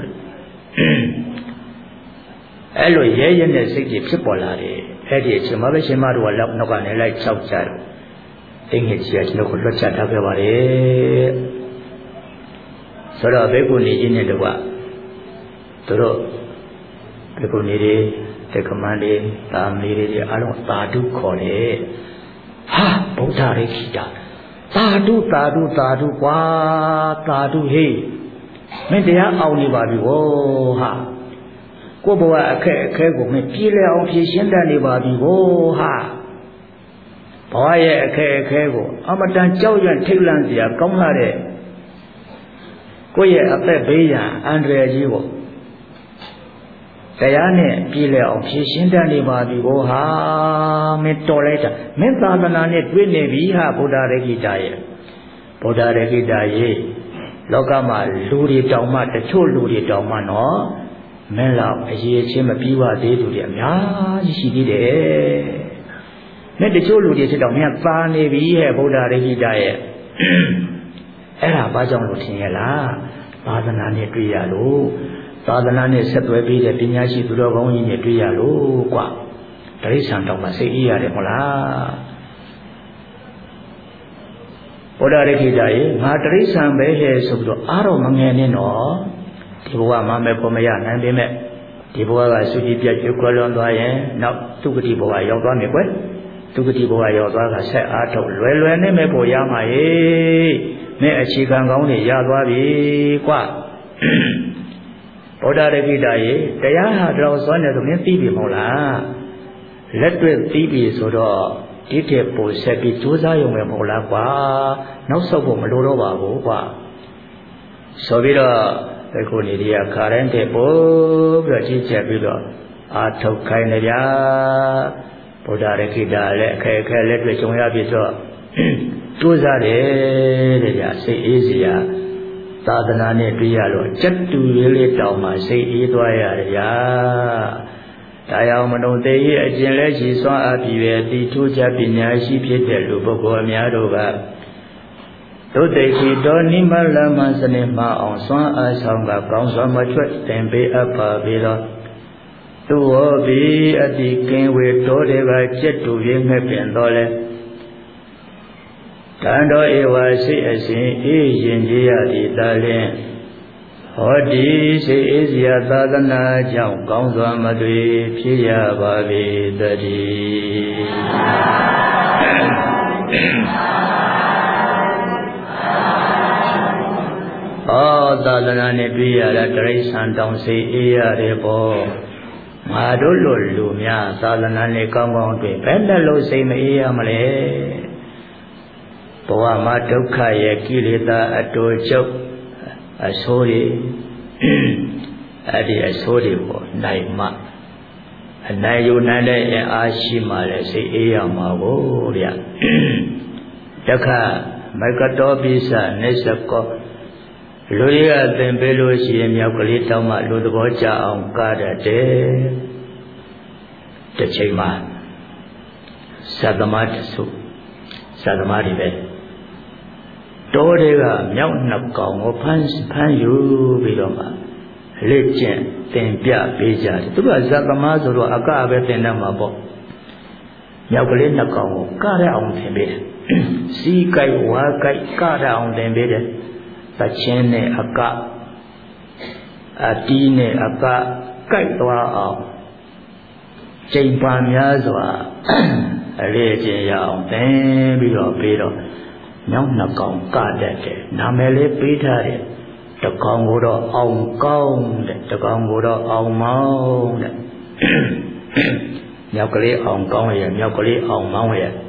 အဲ့လိုရဲရဲနဲ့စိတ်ကြီးဖြစ်ပေါ်လာတယ်အဲ့ဒီအချိန်မှာပဲရှင်မတို့ကလောက်နောက်ကနေလိုက်၆ကြတယ်တိတ်ငယ်ကြီးကကျွန်တော်ကိုလွတ်ချထားခဲ့ပါတယ်ဆိုတော့ဘေကုဏီကြီးနဲ့တော့သူတို့ဘေကုဏီတွေတက္ကမတွေသာမဏေတွေအားလုံးသာဓုခေါ်တယ်ဟာဗုဒ္ဓရိခိတာသာဓုသာဓုသာဓုကွာသာဓုဟေးမင်းတရားအောင်နေပါပြီဟောဟာကိုဘဝအခက်အခဲကိုမင်းပြေးလဲအောင်ဖြေရှင်းတတ်နေပါပြီဟောဟာဘဝရဲ့အခက်အခဲကိုအမတန်ကြောက်ရွံ့ထိတ်လန့်စရာကောင်းလာတဲ့ကိုယ့်ရဲ့အသက်ဘေးရန်အန္တရာယ်ကြီးကိုတရားနဲ့ပြေးလဲအောင်ဖြေရှင်းတတ်နေပါပြီဟောဟာမင်းတော်လိုက်တာမင်းသာသနာနဲ့တွေ့နေပြီဟာဗုဒ္ဓရေခိတာရဲ့ဗုဒ္ဓရေခိတာရဲ့လောကမှာလူတွေတောင်မှတချို့လူတွေတောင်မှနော်မင်းလောက်အရေးချင်းမပြီးပါသေးသူတွေအများကြီးရှိသေးတယ်။နဲ့တချို့လူတွေဖြစ်တော့မင်းသာနေပြီဟဲ့ဗုဒ္ဓရေခိတာရဲ့အဲ့ဒါဘာကြောင့်လို့ထင်ရလားသာသနာနဲ့တွေ့ရလို့သာသနာနဲ့ဆက်သွယ်ပြီးတဲ့ပညာရှိသူတော်ကောင်းကြီးနဲ့တွေ့ရလို့ကွာတရိစ္ဆာန်တောင်မှစိတ်အေးရတယ်မဟုတ်လားဗုဒ္ဓရေခိတာရဲ့ငါတရိစ္ဆာန်ပဲဟဲ့ဆိုပြီးတော့အားတော့မငယ်နဲ့တော့ဒီဘဝမှာမဲ့ပေါ်မရနိုင်ပေမဲ့ဒီဘဝကစုကြည်ပြတ်ကျွတ်လွန်သွားရင်နောက်သူဂတိဘဝရောက်သွားမယ်ကွယ်သူဂတိဘဝရောက်သွားတာဆက်အားထုတ်လွယ်လွယ်နဲ့မဲ့ပေါ်ရမှာဟေးမဲ့အခြေခံကောင်းတွေရသွားပြီကွာဗုဒ္ဓရေခိတာရေတရားဟာတော်စွမ်းတယ်ဆိုရင်သိပြီမဟုတ်လားလက်တွေ့သိပြီဆိုတော့ဒီတဲ့ပို့ဆက်ပြီးကြိုးစားရုံပဲမဟုတ်လားကွာနောက်ဆုတ်ဖို့မလိုတော့ပါဘူးကွာဆိုပြီးတော့ဒီခုနေဒီကခါတိုင်းတဲ့ပို့ပြီးတော့ကြည့်ချက်ပြီးတော့အာထုတ်ခိုင်းနေကြဗုဒ္ဓရေခိတာလည်းအခက်အခဲလက်တွေ့ကြုံရပြီဆိုတော့ကြိုးစားတယ်တဲ့ဗျာစိတ်အေးစရာသာသနာနဲ့တွေ့ရလို့စက်တူလေးလေးတောင်မှစိတ်အေးသွားရတယ်ဗျာဒါကြောင့်မနှုံသေးရဲ့အကျင့်လဲရှိစွမ်းအပ်ပြီးပဲတိထူးခြားပညာရှိဖြစ်တဲ့လူပုဂ္ဂိုလ်အများတို့ကသုတ်တိခိတော်နိမလမစနေမအောင်စွမ်းအားဆောင်ကကောင်းစွာမချွတ်တင်ပေးအပ်ပါပေသောသူဟောပြီအတိကင်းဝေတော်တွေကစက်တူရင်းငှက်ပင်တော်လဲတန်တော်ဧဝစိတ်အစဉ်အေးရင်ကြီးရသည်သာလျှင်ဟောဒီစိတ်အေးစရာသာသနာကြောင့်ကောင်းစွာမသွေဖြစ်ရပါပေတည်းဩသာသနာနဲ့တွေ့ရတာတိရစ္ဆာန်တောင်စိတ်အေးရတယ်ပေါ့ငါတို့လိုလူများသာသနာနဲ့ကောင်းကောင်းတွေ့ဘယ်နဲ့လို့စိတ်မအေးရမလဲဘဝမှာဒုက္ခရဲ့ကိလေသာအတူချုပ်အဆိုးတွေအဲ့ဒီအဆိုးတွေပေါ်နိုင်မှအနိုင်ယူနိုင်တဲ့အင်အားရှိမှလည်းစိတ်အေးရမှာကိုဗျာတခါမကတောပိစနေစကောလူရည်အသင်ပေးလို့ရှိရင်မြောက်ကလေးတောင်းမှလူသဘောကျအောင်ကားတတ်တယ်တစ်ချိန်မှာသတ္တမတဆုသတ္တမတွေပဲတောတွေကမြောက်နှစ်ကောင်ကိုဖမ်းဖမ်းယူပြီးတော့မှလက်ကျင့်သင်ပြပေးကြတယ်သူကဇတ္တမဆိုတော့အကပဲသင်တတ်မှာပေါ့မြောက်ကလေးနှစ်ကောင်ကိုကရအောင်သင်ပေးတယ်စီးကြိုက်ဝါကြိုက်ကရအောင်သင်ပေးတယ်တချင်းနဲ့အကအတီးနဲ့အကကြိုက်သွားအောင်ချိန်ပါများစွာအလေးအကျင့်ရအောင်သင်ပြီးတော့ပြီးတော့မြောက်နှစ်ကောင်ကတတ်တယ်နာမည်လေးပေးထားတယ်တကောင်ကိုတော့အောင်ကောင်းတဲ့တကောင်ကိုတော့အောင်မောင်းတဲ့မြောက်ကလေးအောင်ကောင်းရဲ့မြောက်ကလေးအောင်မောင်းရဲ့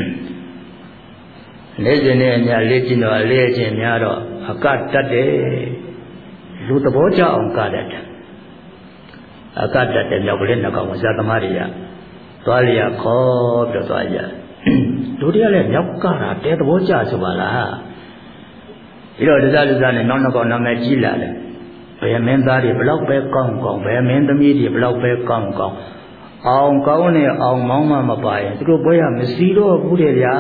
နေ့စဉ်နဲ့အများလေးကျင့်တော့အလေးအကျင့်များတော့အကတတ်တယ်လူသဘောကျအောင်ကတတ်တယ်အကတတ်တဲ့မြောက်ကလေးနှစ်ကောင်ကိုဇာသမားတွေကသွားလျာခေါ်ပြီးတော့သွားကြလူတွေကလည်းမြောက်ကတာတဲသဘောကျဆိုပါလားပြီးတော့တစားတစားနဲ့နောက်နှစ်ကောင်နာမည်ကြီးလာတယ်ဘယ်မင်းသားတွေဘလောက်ပဲကောင်းကောင်းဘယ်မင်းသမီးတွေဘလောက်ပဲကောင်းကောင်းအောင်ကောင်းနဲ့အောင်မောင်းမှမပါရင်သူတို့ပွဲရမစီတော့ဘူးတဲ့ဗျာ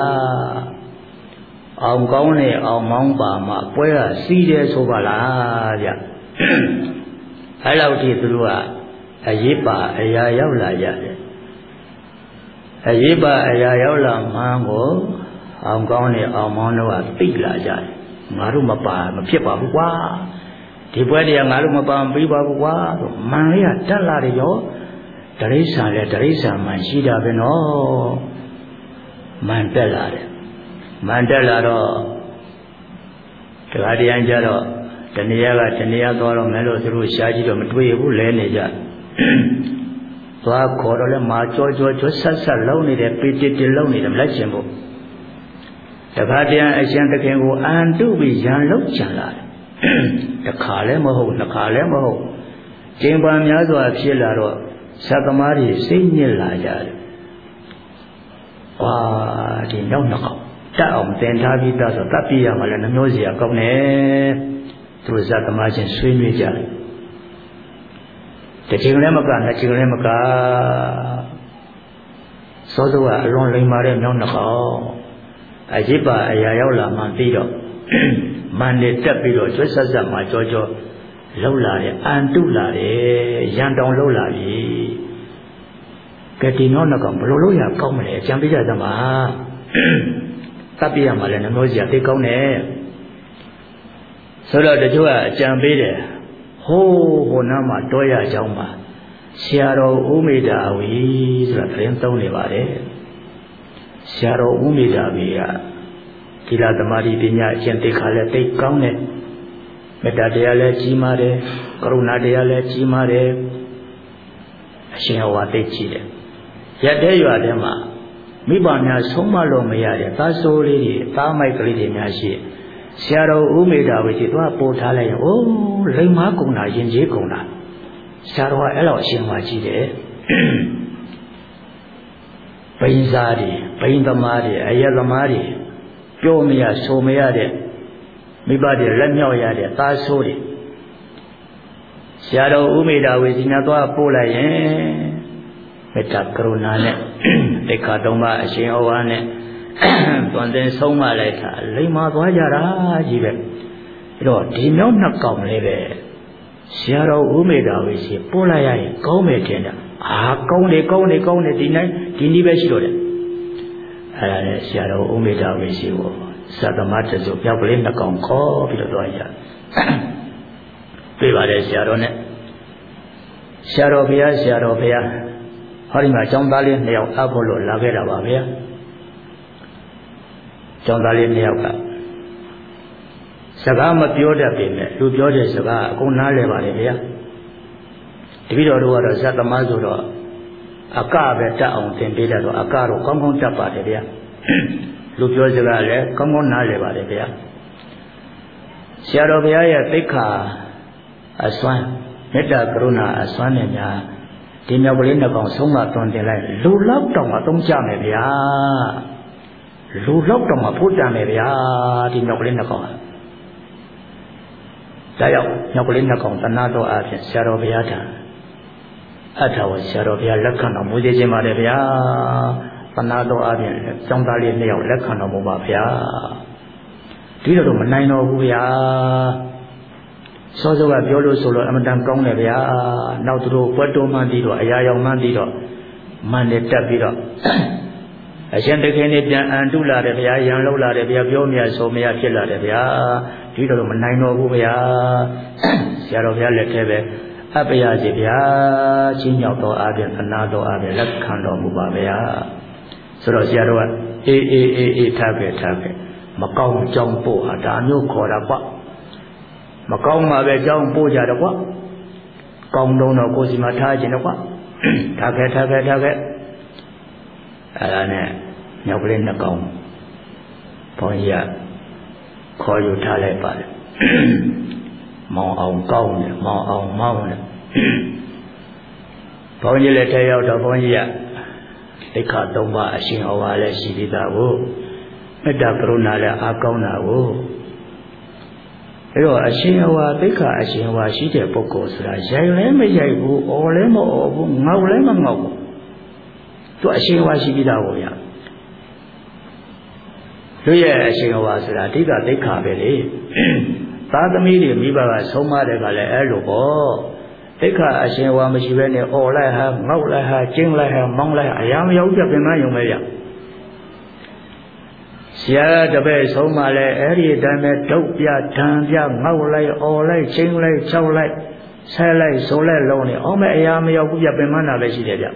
အောင်ကောင်းနဲ့အောင်မောင်းပါမှပွဲရစီးတယ်ဆိုပါလားဗျအဲ့လောက်ထိသူတို့ကအရေးပါအရာရောက်လာရတယ်အရေးပါအရာရောက်လာမှန်းကိုအောင်ကောင်းနဲ့အောင်မောင်းတို့ကသိလာကြတယ်ငါတို့မပါမဖြစ်ပါဘူးကွာဒီပွဲတွေကငါတို့မပါမပြီးပါဘူးကွာဆိုမန်လေးကတက်လာတယ်ရောတရိစ္ဆာန်လည်းတရိစ္ဆာန်မှရှိတာပဲနော်မန်တက်လာတယ်မန်တက်လာတော့တရားတရားကြတော့တဏှာကတဏှာသွားတော့မယ်လို့သူတို့ရှားကြည့်တော့မတွေ့ဘူးလဲနေကြသွားခေါ်တော့လဲမာကြောကြောကြောဆက်ဆက်လုံးနေတယ်ပေတစ်တစ်လုံးနေတယ်မလက်ချင်ဘူးတခါတည်းအရှင်သခင်ကိုအန်တုပြီးရန်လောက်ချင်လာတယ်တခါလည်းမဟုတ်နှစ်ခါလည်းမဟုတ်ကျင်ပါများစွာဖြစ်လာတော့သတ္တမတွေစိတ်ညစ်လာကြတယ်။ဝါဒီနောက်နှစ်ခေါက်တက်အောင်သင်ထားပြီးသားဆိုတပ်ပြရမှလည်းနှမျိုးစီရကောင်းတယ်။သူသတ္တမချင်းဆွေးနွေးကြတယ်။တစ်ချိန်လည်းမကနှစ်ချိန်လည်းမကစောစောကအလွန်လိမ္မာတဲ့နောက်နှစ်ခေါက်အရေးပါအရာရောက်လာမှပြီးတော့မန်နေတက်ပြီးတော့ကျွတ်ဆက်ဆက်မှကြောကြောလှုပ်လာတယ်အန်တုလာတယ်ရန်တောင်လှုပ်လာပြီကဲဒီနောက်နောက်ကောင်ဘလို့လို့ရကောင်းမလဲအကြံပေးကြသမားတပ်ပြရမှာလဲနှမျိုးစရာသိကောင်းတယ်ဆိုတော့တချို့ကအကြံပေးတယ်ဟိုးဟိုနားမှာတောရเจ้าမှာဆရာတော်ဦးမေတ္တာဝီဆိုတာသတင်းသုံးနေပါတယ်ဆရာတော်ဦးမေတ္တာဝီကသီလသမာဓိပညာအကျင့်သိက္ခာလည်းသိကောင်းတယ်မေတ္တာတရားလည်းကြီးမားတယ်ကရုဏာတရားလည်းကြီးမားတယ်အရှင်ဟောသိကြီးတယ်ရက်တဲ့ရွာထဲမှာမိဘများဆုံးမလို့မရတဲ့သားစိုးလေးတွေသားမိုက်ကလေးတွေများရှိဆရာတော်ဦးမေတ္တာဝီကြီးသွားပို့ထားလိုက်ရင်အိုးလိမ္မာကုံတာယဉ်ကျေးကုံတာဆရာတော်ကအဲ့လောက်အရှင်ဟောကြီးတယ်ဘိန်းစားတွေဘိန်းသမားတွေအယက်သမားတွေပြောမရဆိုမရတဲ့မိဘတွေလက်မြောက်ရတဲ့သားဆိုးတွေဆရာတော်ဦးမေတ္တာဝေစီနာသွားပို့လိုက်ရင်မေတ္တာကရုဏာနဲ့တိခါသုံးပါအရှင်ဩဝါဒနဲ့သွန်သင်ဆုံးမလိုက်တာလိမ္မာသွားကြတာကြီးပဲအဲ့တော့ဒီမြောက်နှစ်ကောင်လေးပဲဆရာတော်ဦးမေတ္တာဝေစီပို့လိုက်ရရင်ကောင်းမယ်ထင်တာအာကောင်းတယ်ကောင်းတယ်ကောင်းတယ်ဒီနိုင်ဒီနည်းပဲရှိတော့တယ်အဲ့ဒါနဲ့ဆရာတော်ဦးမေတ္တာဝေစီကိုသတ္တမတစုပြောက်ကလေးနှစ်ကောင်ခေါ်ပြီးတော့သွားကြပြပါတယ်ဆရာတော်နဲ့ဆရာတော်ဘုရားဆရာတော်ဘုရားဟောဒီမှာကျောင်းသားလေးနှစ်ယောက်အဖို့လို့လာခဲ့တာပါဗျာကျောင်းသားလေးနှစ်ယောက်ကစကားမပြောတတ်ပေမဲ့လူပြောတဲ့စကားအကုန်နားလည်ပါတယ်ဗျာတပည့်တော်တို့ကတော့သတ္တမဆိုတော့အကပဲတတ်အောင်သင်ပေးတတ်တော့အကတော့ကောင်းကောင်းတတ်ပါတယ်ဗျာလူပြောစကားလည်းကောင်းကောင်းနားလည်ပါတယ်ဗျာဆရာတော်ဘုရားရဲ့သိက္ခာအစွမ်းမေတ္တာကရုဏာအစွမ်းနဲ့များဒီမြောက်ကလေးနှစ်ကောင်ဆုံးမသွန်တင်လိုက်လူလောက်တောင်မှသုံးကြမယ်ဗျာလူလောက်တောင်မှဖို့တန်မယ်ဗျာဒီမြောက်ကလေးနှစ်ကောင်ဒါကြောင့်မြောက်ကလေးနှစ်ကောင်တနာတော်အဖြစ်ဆရာတော်ဘုရားထံအထာဝဆရာတော်ဘုရားလက်ခံတော်မူစေခြင်းပါတယ်ဗျာတနာတော်အဖြစ်ကျောင်းသားလေးနှစ်ယောက်လက်ခံတော်မူပါဗျာဒီလိုတော့မနိုင်တော့ဘူးဗျာစောစောကပြောလို့ဆိုလို့အမတန်ကောင်းတယ်ဗျာနောက်သူတို့ဘွတ်တော်မှန်းပြီးတော့အရာရောက်မှန်းပြီးတော့မန်နဲ့တက်ပြီးတော့အရှင်တခင်နေပြန်အန်တုလာတယ်ဗျာရံလောက်လာတယ်ဗျာပြောမြတ်ဆိုမြတ်ဖြစ်လာတယ်ဗျာဒီလိုတော့မနိုင်တော့ဘူးဗျာဆရာတော်ဘုရားလက်ထဲပဲအပယစီဗျာချင်းမြောက်တော်အားဖြင့်သနာတော်အားဖြင့်လက်ခံတော်မူပါဗျာဆိုတော့ဆရာတော်ကအေးအေးအေးအေးထားခဲ့ထားခဲ့မကောင်းကြောင်းပို့ဟာဒါမျိုးခေါ်တာကွမကောင်းမှပဲကြောင်းပို့ကြတော့ကွကောင်းတော့တော့ကိုယ်စီမှာထားခြင်းတော့ကွထားခဲ့ထားခဲ့ထားခဲ့အဲ့ဒါနဲ့မြောက်ကလေးနှစ်ကောင်ဘုန်းကြီးကခေါ်ယူထားလိုက်ပါလေမောင်အောင်ကောင်းတယ်မောင်အောင်မောင်းတယ်ဘုန်းကြီးလည်းထဲရောက်တော့ဘုန်းကြီးကသိက္ခာသုံးပါးအရှင်ဟောပါလဲရှိသေးတာကိုမေတ္တာကရုဏာလည်းအားကောင်းတာကိုအဲ့တော့အရှင်ဟောသိက္ခာအရှင်ဟောရှိတဲ့ပုဂ္ဂိုလ်ဆိုတာရိုက်လည်းမရိုက်ဘူးအော်လည်းမအော်ဘူးငေါလည်းမငေါဘူးသူအရှင်ဟောရှိပြီးသားကိုဗျာသူရဲ့အရှင်ဟောဆိုတာအဓိကသိက္ခာပဲလေသာသမီတွေမိဘကဆုံးမတယ်ကလည်းအဲ့လိုပေါ့သိက္ခာအရှင်ဟောမရှိဘဲနဲ့အော်လိုက်ဟာငေါလိုက်ဟာကျင်းလိုက်ဟာမောင်းလိုက်အရာမရောက်ပြပင်မယုံပဲဗျာဆရာတပည့်ဆုံးမလဲအဲ့ဒီအတိုင်းပဲဒုတ်ပြဒံပြငေါလိုက်အော်လိုက်ချင်းလိုက်ချောက်လိုက်ဆဲလိုက်ဆိုလိုက်လုံးနေအောင်မဲ့အရာမရောက်ဘူးပြပင်မနာပဲရှိတယ်ဗျ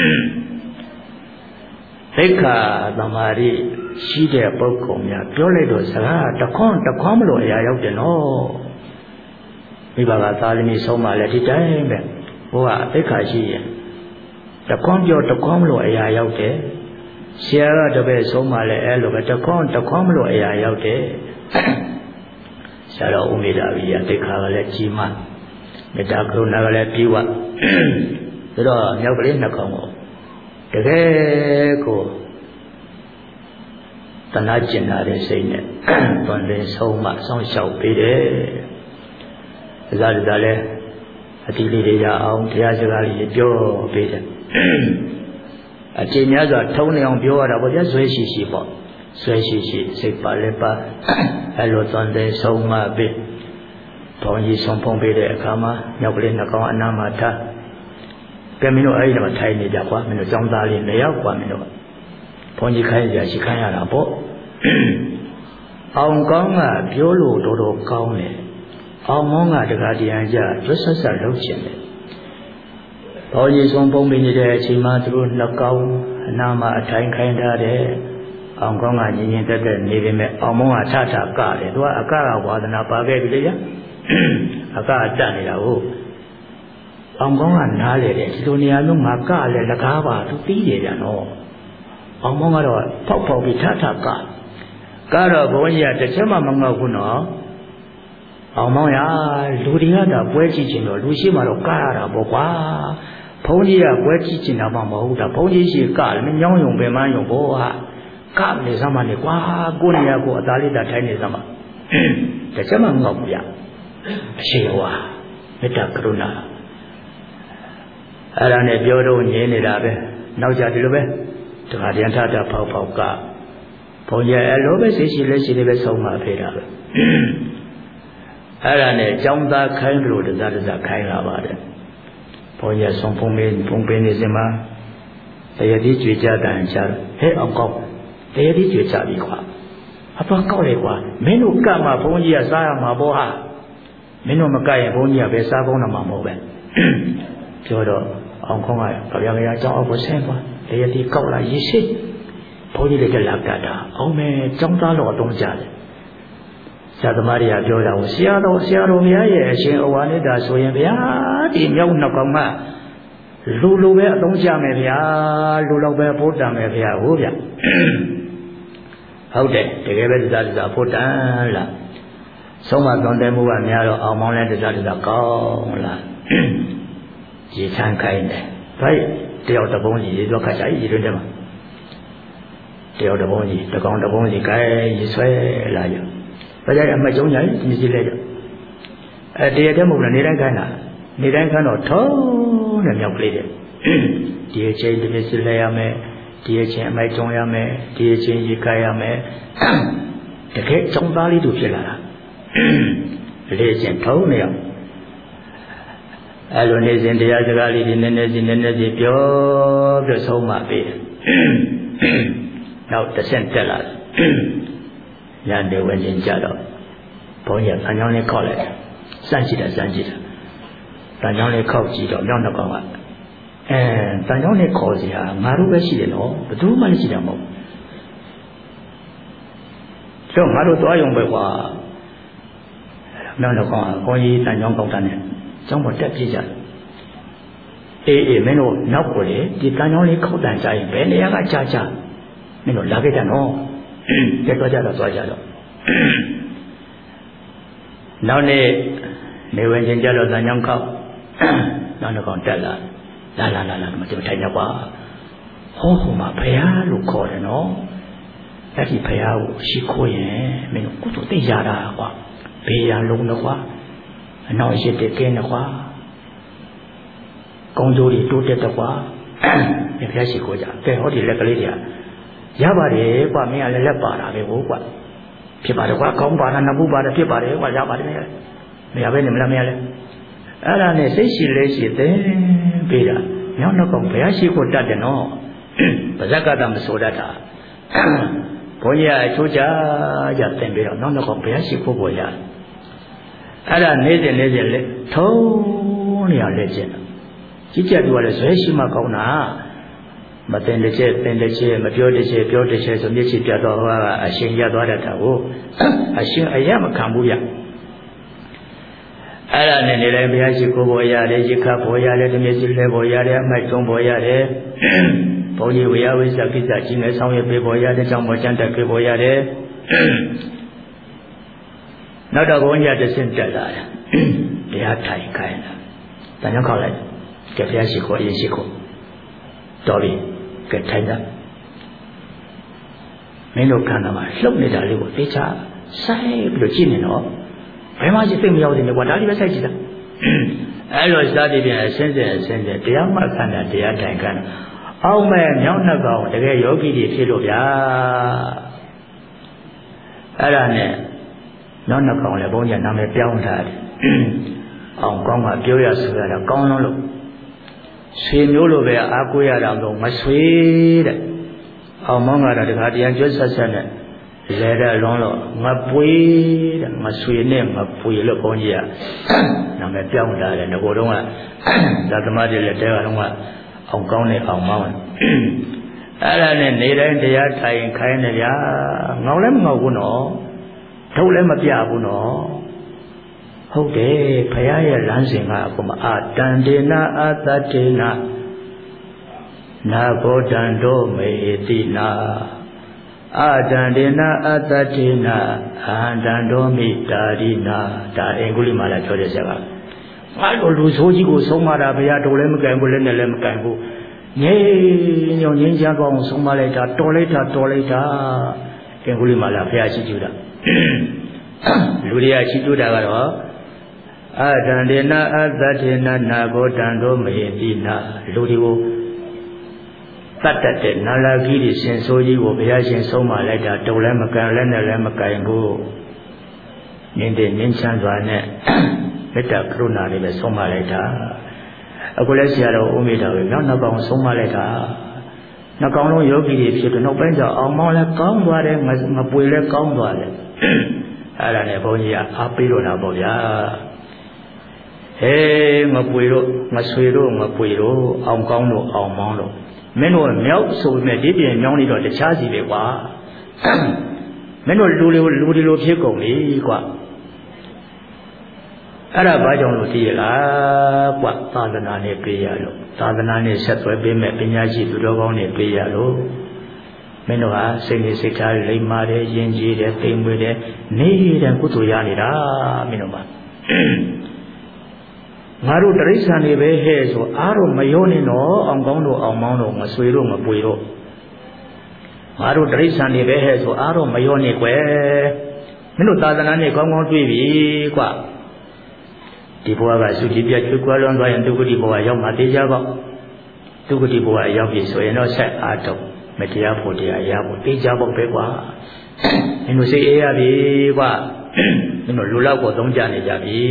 သိက္ခာသမာဓိရှိတဲ့ပုဂ္ဂိုလ်များပြောလိုက်တော့စကားတခွန်းတခွန်းမလို့အရာရောက်တယ်နော်မိဘကသာသမီဆုံးမလဲဒီတိုင်းပဲဟိုကသိက္ခာရှိရင်တခွန်းပြောတခွန်းမလို့အရာရောက်တယ်ဆရာကတပည့်ဆုံးမလဲအဲ့လိုပဲတခွန်းတခွန်းမလို့အရာရောက်တယ်ဆရာတော်ဥမေတ္တာကြီးကသိက္ခာကလည်းကြီးမားမေတ္တာကရုဏာကလည်းပြီးဝဒါတော့မြောက်ကလေးနှစ်ကောင်ကိုတကယ်ကိုတနာကျင်လာတဲ့စိတ်နဲ့သွန်သင်ဆုံးမဆောင်းလျှောက်ပေးတယ်။ဒါကြတဲ့လည်းအတိလေးတွေရအောင်တရားစကားလေးပြောပေးတယ်။အချိန်များစွာထုံးနေအောင်ပြောရတာပေါ့ဗျာဆွဲရှိရှိပေါ့ဆွဲရှိရှိစိတ်ပါလည်းပါအဲ့လိုသွန်သင်ဆုံးမပေးဘုန်းကြီးဆုံးဖုံးပေးတဲ့အခါမှာမြောက်ကလေးနှကောင်အနာမှာထားကဲမင်းတို့အဲ့ဒီမှာထိုင်နေကြကွာမင်းတို့ចောင်းသားလေးနေရောက်ကွာမင်းတို့ဘုန်းကြီးခိုင်းကြရှိခိုင်းရတာပေါ့အောင်ကောင်းကပြောလို့တော်တော်ကောင်းတယ်အောင်မောင်းကတခါတည်းအကြရွတ်ဆက်ဆက်လုပ်ချင်တယ်ဘုန်းကြီးဆုံးပုံပေးနေတဲ့အချိန်မှာသူတို့နှကောင်းအနာမှာအထိုင်ခိုင်းထားတယ်အောင်ကောင်းကညင်ညင်တက်တက်နေပေမဲ့အောင်မောင်းကထထကတယ်သူကအကကဝါဒနာပါခဲ့ပြီလေအကတတ်နေတာဟုတ်အောင်ကောင်းကနားလေတယ်ဒီလိုနေရာမျိုးငါကလည်းလကားပါသူပြီးတယ်ဗျာနော်အောင်ကောင်းကတော့ဖောက်ဖောက်ပြီးထထကကတော့ဘုန်းကြီးကတစ်ချက်မှမငေါ့ဘူးနော်အောင်မောင်ရလူတွေကတော့ပွဲကြည့်ချင်တော့လူရှိမှတော့ကားရတာပေါ့ကွာဘုန်းကြီးကပွဲကြည့်ချင်တာမှမဟုတ်တာဘုန်းကြီးရှိကလည်းညောင်းယုံပင်မယုံဘောဟာကနေစမ်းမနေကွာကိုနေရကိုအသားလေးတာထိုင်းနေစမ်းပါတစ်ချက်မှမငေါ့ဘူးဗျအရှိဝါမေတ္တာကရုဏာအဲ့ဒါနဲ့ပြောတော့ငြင်းနေတာပဲနောက်ကြဒီလိုပဲတခါတည်းထထဖောက်ဖောက်ကဘုန်းကြီးအဲ့လိုပဲရှိရှိလေးရှိလေးပဲဆုံးမဖေးတာပဲအဲ့ဒါနဲ့ចောင်းသားခိုင်းလို့တစားတစားခိုင်းလာပါတယ်ဘုန်းကြီးဆုံးဖုံးပေးဖုံးပေးနေစမှာတရားတိကြွေကြတန်ချဟဲ့အောင်ကောက်တရားတိကြွေကြပြီကွာအတော့ကောက်လေကွာမင်းတို့ကတ်မှာဘုန်းကြီးကစားရမှာပေါ့ဟာမင်းတို့မကတ်ရင်ဘုန်းကြီးကပဲစားကောင်းတာမှမဟုတ်ပဲပြောတော့အောင်ခေါင်းကဗျာဗျာကျောင်းအောက်ကိုဆင်းသွားတရားတိကောက်လာရေးရှိဘုန်းကြီးလည်းတက်လာကတ်တာအောင်မဲကျောင်းသားတော်အတုံးကြတယ်ဆရာသမားတွေကပြောတာကိုဆရာတော်ဆရာတော်ဘုရားရဲ့အရှင်ဩဝါဒတာဆိုရင်ဗျာဒီမြောက်နှစ်ကောင်ကလူလူပဲအသုံးချမယ်ဗျာလူလောက်ပဲဖို့တံမယ်ဗျာဟုတ်ဗျဟုတ်တယ်တကယ်ပဲတစားတစားဖို့တံလားဆုံးမသွန်တယ်မှုကများတော့အောင်မောင်းလဲတစားတစားကောင်းလားရေချမ်းခိုင်းတယ်ဘ phải đeo tập bóng gì đó cả trái gì đó mà đeo tập bóng gì tập con tập bóng gì cái gì xoay lại rồi bây giờ mà chống nhảy như gì đây rồi đi đến một lần đi đến cái nào đi đến cái nào thấu là nhau cái đấy đi chơi đi với sự lệ mẹ đi chơi mai chống ya mẹ đi chơi gì cái ya mẹ để cái chống ta đi được chưa là lệ chơi thấu này ai luôn đi trên địa cái cái đi nên nên nên nên đi biểu biểu sâu mà bị nào ta xem thế là nhà đều vẫn nhìn cha đó bây giờ anh nhau này khó lại san chỉ là san chỉ là anh nhau này khó chỉ đó nhau nó còn ạ anh nhau này khó gì à ngã lúc ấy chỉ để nó đủ mà chỉ là một cho ngã lúc tôi dùng bài qua nhau nó còn có gì anh nhau không thành này trong một trận gì vậy ê ê mấy nó nó của đấy thì anh nhau này khó thành trái bé này cái cha cha mấy nó là cái gì nó cái đó cha đó tôi cha đó nào nè nếu anh chân cha đó là nhang khóc nó nó còn trả lại là là là là mà chỉ thấy nhau quá hô hô mà phải à lúc khó đấy nó cái gì phải à chỉ khó vậy mình cũng có thể ra ra quá phải à lúc nó quá nói chuyện để cái nó quá công việc thì tốt đẹp quá để phải chỉ khó ra cái họ thì là cái gì à giá bà đấy qua mấy anh là bà là cái bố quá phía bà đó quá không bà là nằm bố bà là phía bà đấy qua giá bà đấy mấy mấy bên này làm mấy anh à là này sẽ xí lấy xí thế bây giờ nhau nó còn phải xí của ta đấy nó bây giờ cái đó số đó ta bây giờ chú cha giờ tiền bây giờ nó nó còn phải xí của bây giờ à là này thế này thế lấy thâu này lấy chứ chỉ cho tôi là sẽ xí mà không na mà tên lấy chứ tên lấy chứ mà biểu lấy chứ biểu lấy chứ xong lấy chứ biểu đó là à xin ra đó là thâu à xin ai ya mà không bùiအဲ့ဒါနဲ့နေလည်းဘုရားရှိခိုးပေါ်ရတယ်ရခတ်ပေါ်ရတယ်တမျက်စိလဲပေါ်ရတယ်အမိုက်ကျုံပေါ်ရတယ်ဘုန်းကြီးဝေယဝိဇ္ဇကိစ္စကြီးနဲ့ဆောင်ရွက်ပေးပေါ်ရတယ်ကြောင့်ပေါ်ကျန်တက်ပေးပေါ်ရတယ်နောက်တော့ဘုန်းကြီးတစ်ဆင့်တက်လာတယ်တရားထိုင်ခိုင်းတာဒါကြောင့်ခေါက်လိုက်ကဲဘုရားရှိခိုးအရင်ရှိခိုးတော်ပြီကဲထိုင်တာမင်းတို့ခန္ဓာမှာလှုပ်နေတာလေးကိုသိချဆိုင်ပြီးတော့ကြည့်နေတော့ဘယ်မှရှိသိမရောက်နေကွာဒါလေးပဲစိုက်ကြည့်တာအဲ့လိုစသည်ဖြင့်အစင်းစင်အစင်းစင်တရားမှတ်ခန္ဓာတရားထိုင်ခန္ဓာအောက်မဲ့မြောက်နှက်ကောင်တကယ်ယောဂီတွေဖြစ်လို့ဗျာအဲ့ဒါနဲ့နောက်နှက်ကောင်လည်းဘုန်းကြီးနာမည်ပြောင်းထားတယ်အောင်ကောင်းကပြောရဆိုရတာကောင်းလုံးလို့ဆွေမျိုးလိုပဲအားကိုးရတာတော့မဆွေတဲ့အောင်မောင်းကတော့တခါတရားကျွတ်ဆက်ဆက်နဲ့လဲတဲ့လုံးလို့ငါပွေတဲ့ငါဆွေနဲ့ငါပွေလို့ဘုန်းကြီးကနာမည်ပြောင်းထားတယ်ငကိုတော့ကသာသမားတွေလည်းတဲကတော့ကအောင်ကောင်းတဲ့အောင်မောင်းအဲ့ဒါနဲ့နေတိုင်းတရားထိုင်ခိုင်းနေကြငေါလည်းမငေါဘူးနော်ထုတ်လည်းမပြဘူးနော်ဟုတ်တယ်ဘုရားရဲ့လမ်းစဉ်ကအကုန်မအာတန္တေနအာသတေနနာဘောတံတောမေတိနာအာတန္တေနအာသတေနအာတန္တောမိတာရိနာဒါအင်္ဂုလိမာလာပြောတဲ့စကားငါတို့လူဆိုးကြီးကိုဆုံးမတာဘုရားတို့လည်းမကင်ဘူးလည်းနဲ့လည်းမကင်ဘူးငြိမ်ညုံငြိမ်းချမ်းကောင်းဆုံးမလိုက်တာတော်လိုက်တာတော်လိုက်တာအင်္ဂုလိမာလာဘုရားရှိကျူတာလူတွေကရှိကျူတာကတော့အာတန္တေနအာသတေနနာဘောတံတောမေတိနာလူတွေကိုတတ်တတ်တဲ့နာလာကြီးတွေရှင်ဆိုးကြီးကိုဘုရားရှင်ဆုံးမလိုက်တာတုံလည်းမကံလည်းနဲ့လည်းမကင်ဘူးနင်းတဲ့နင်းချမ်းစွာနဲ့မေတ္တာကရုဏာတွေပဲဆုံးမလိုက်တာအခုလည်းဆရာတော်ဦးမေတ္တာပဲနောက်နောက်ကောင်ဆုံးမလိုက်တာနောက်ကောင်လုံးယောဂီတွေဖြစ်တော့နောက်ပိုင်းကျအောင်မောင်းလည်းကောင်းသွားတယ်ငပွေလည်းကောင်းသွားတယ်အဲ့ဒါနဲ့ဘုန်းကြီးကအားပေးတော့တာပေါ့ဗျာဟေးငပွေတို့ငဆွေတို့ငပွေတို့အောင်ကောင်းတို့အောင်မောင်းတို့မင်းတို့မြောက်ဆိုပေမဲ့ဒီပြင်မြောင်းနေတော့တခြားစီပဲကွာမင်းတို့လူတွေလူတွေလိုဖြစ်ကုန်ပြီကွာအဲ့ဒါဘာကြောင့်လို့သိရလားကွာသာသနာနဲ့ပြေးရလို့သာသနာနဲ့ဆက်သွယ်ပေးမဲ့ပညာရှိသူတော်ကောင်းတွေပြေးရလို့မင်းတို့ဟာစိတ်နဲ့စိတ်ထားလိမ္မာတယ်ယဉ်ကျေးတယ်သိမ်မွေ့တယ်နေတဲ့ကုသိုလ်ရနေတာမင်းတို့ပါ ngaro tarisan ni be he so aro mayo ni no ong kong do ong maung do ngasui do ngapui do ngaro tarisan ni be he so aro mayo ni kwe minu tadana ni kong kong tui bi kwa di bawah ka su di bia chu kwa luan dua yang tu di bawah yang mati jaga tu di bawah yang bi so yang no set ato media pun dia ya pun ti jaga be kwa minu si e ya bi kwa minu lulau ko dong ja ni ja bi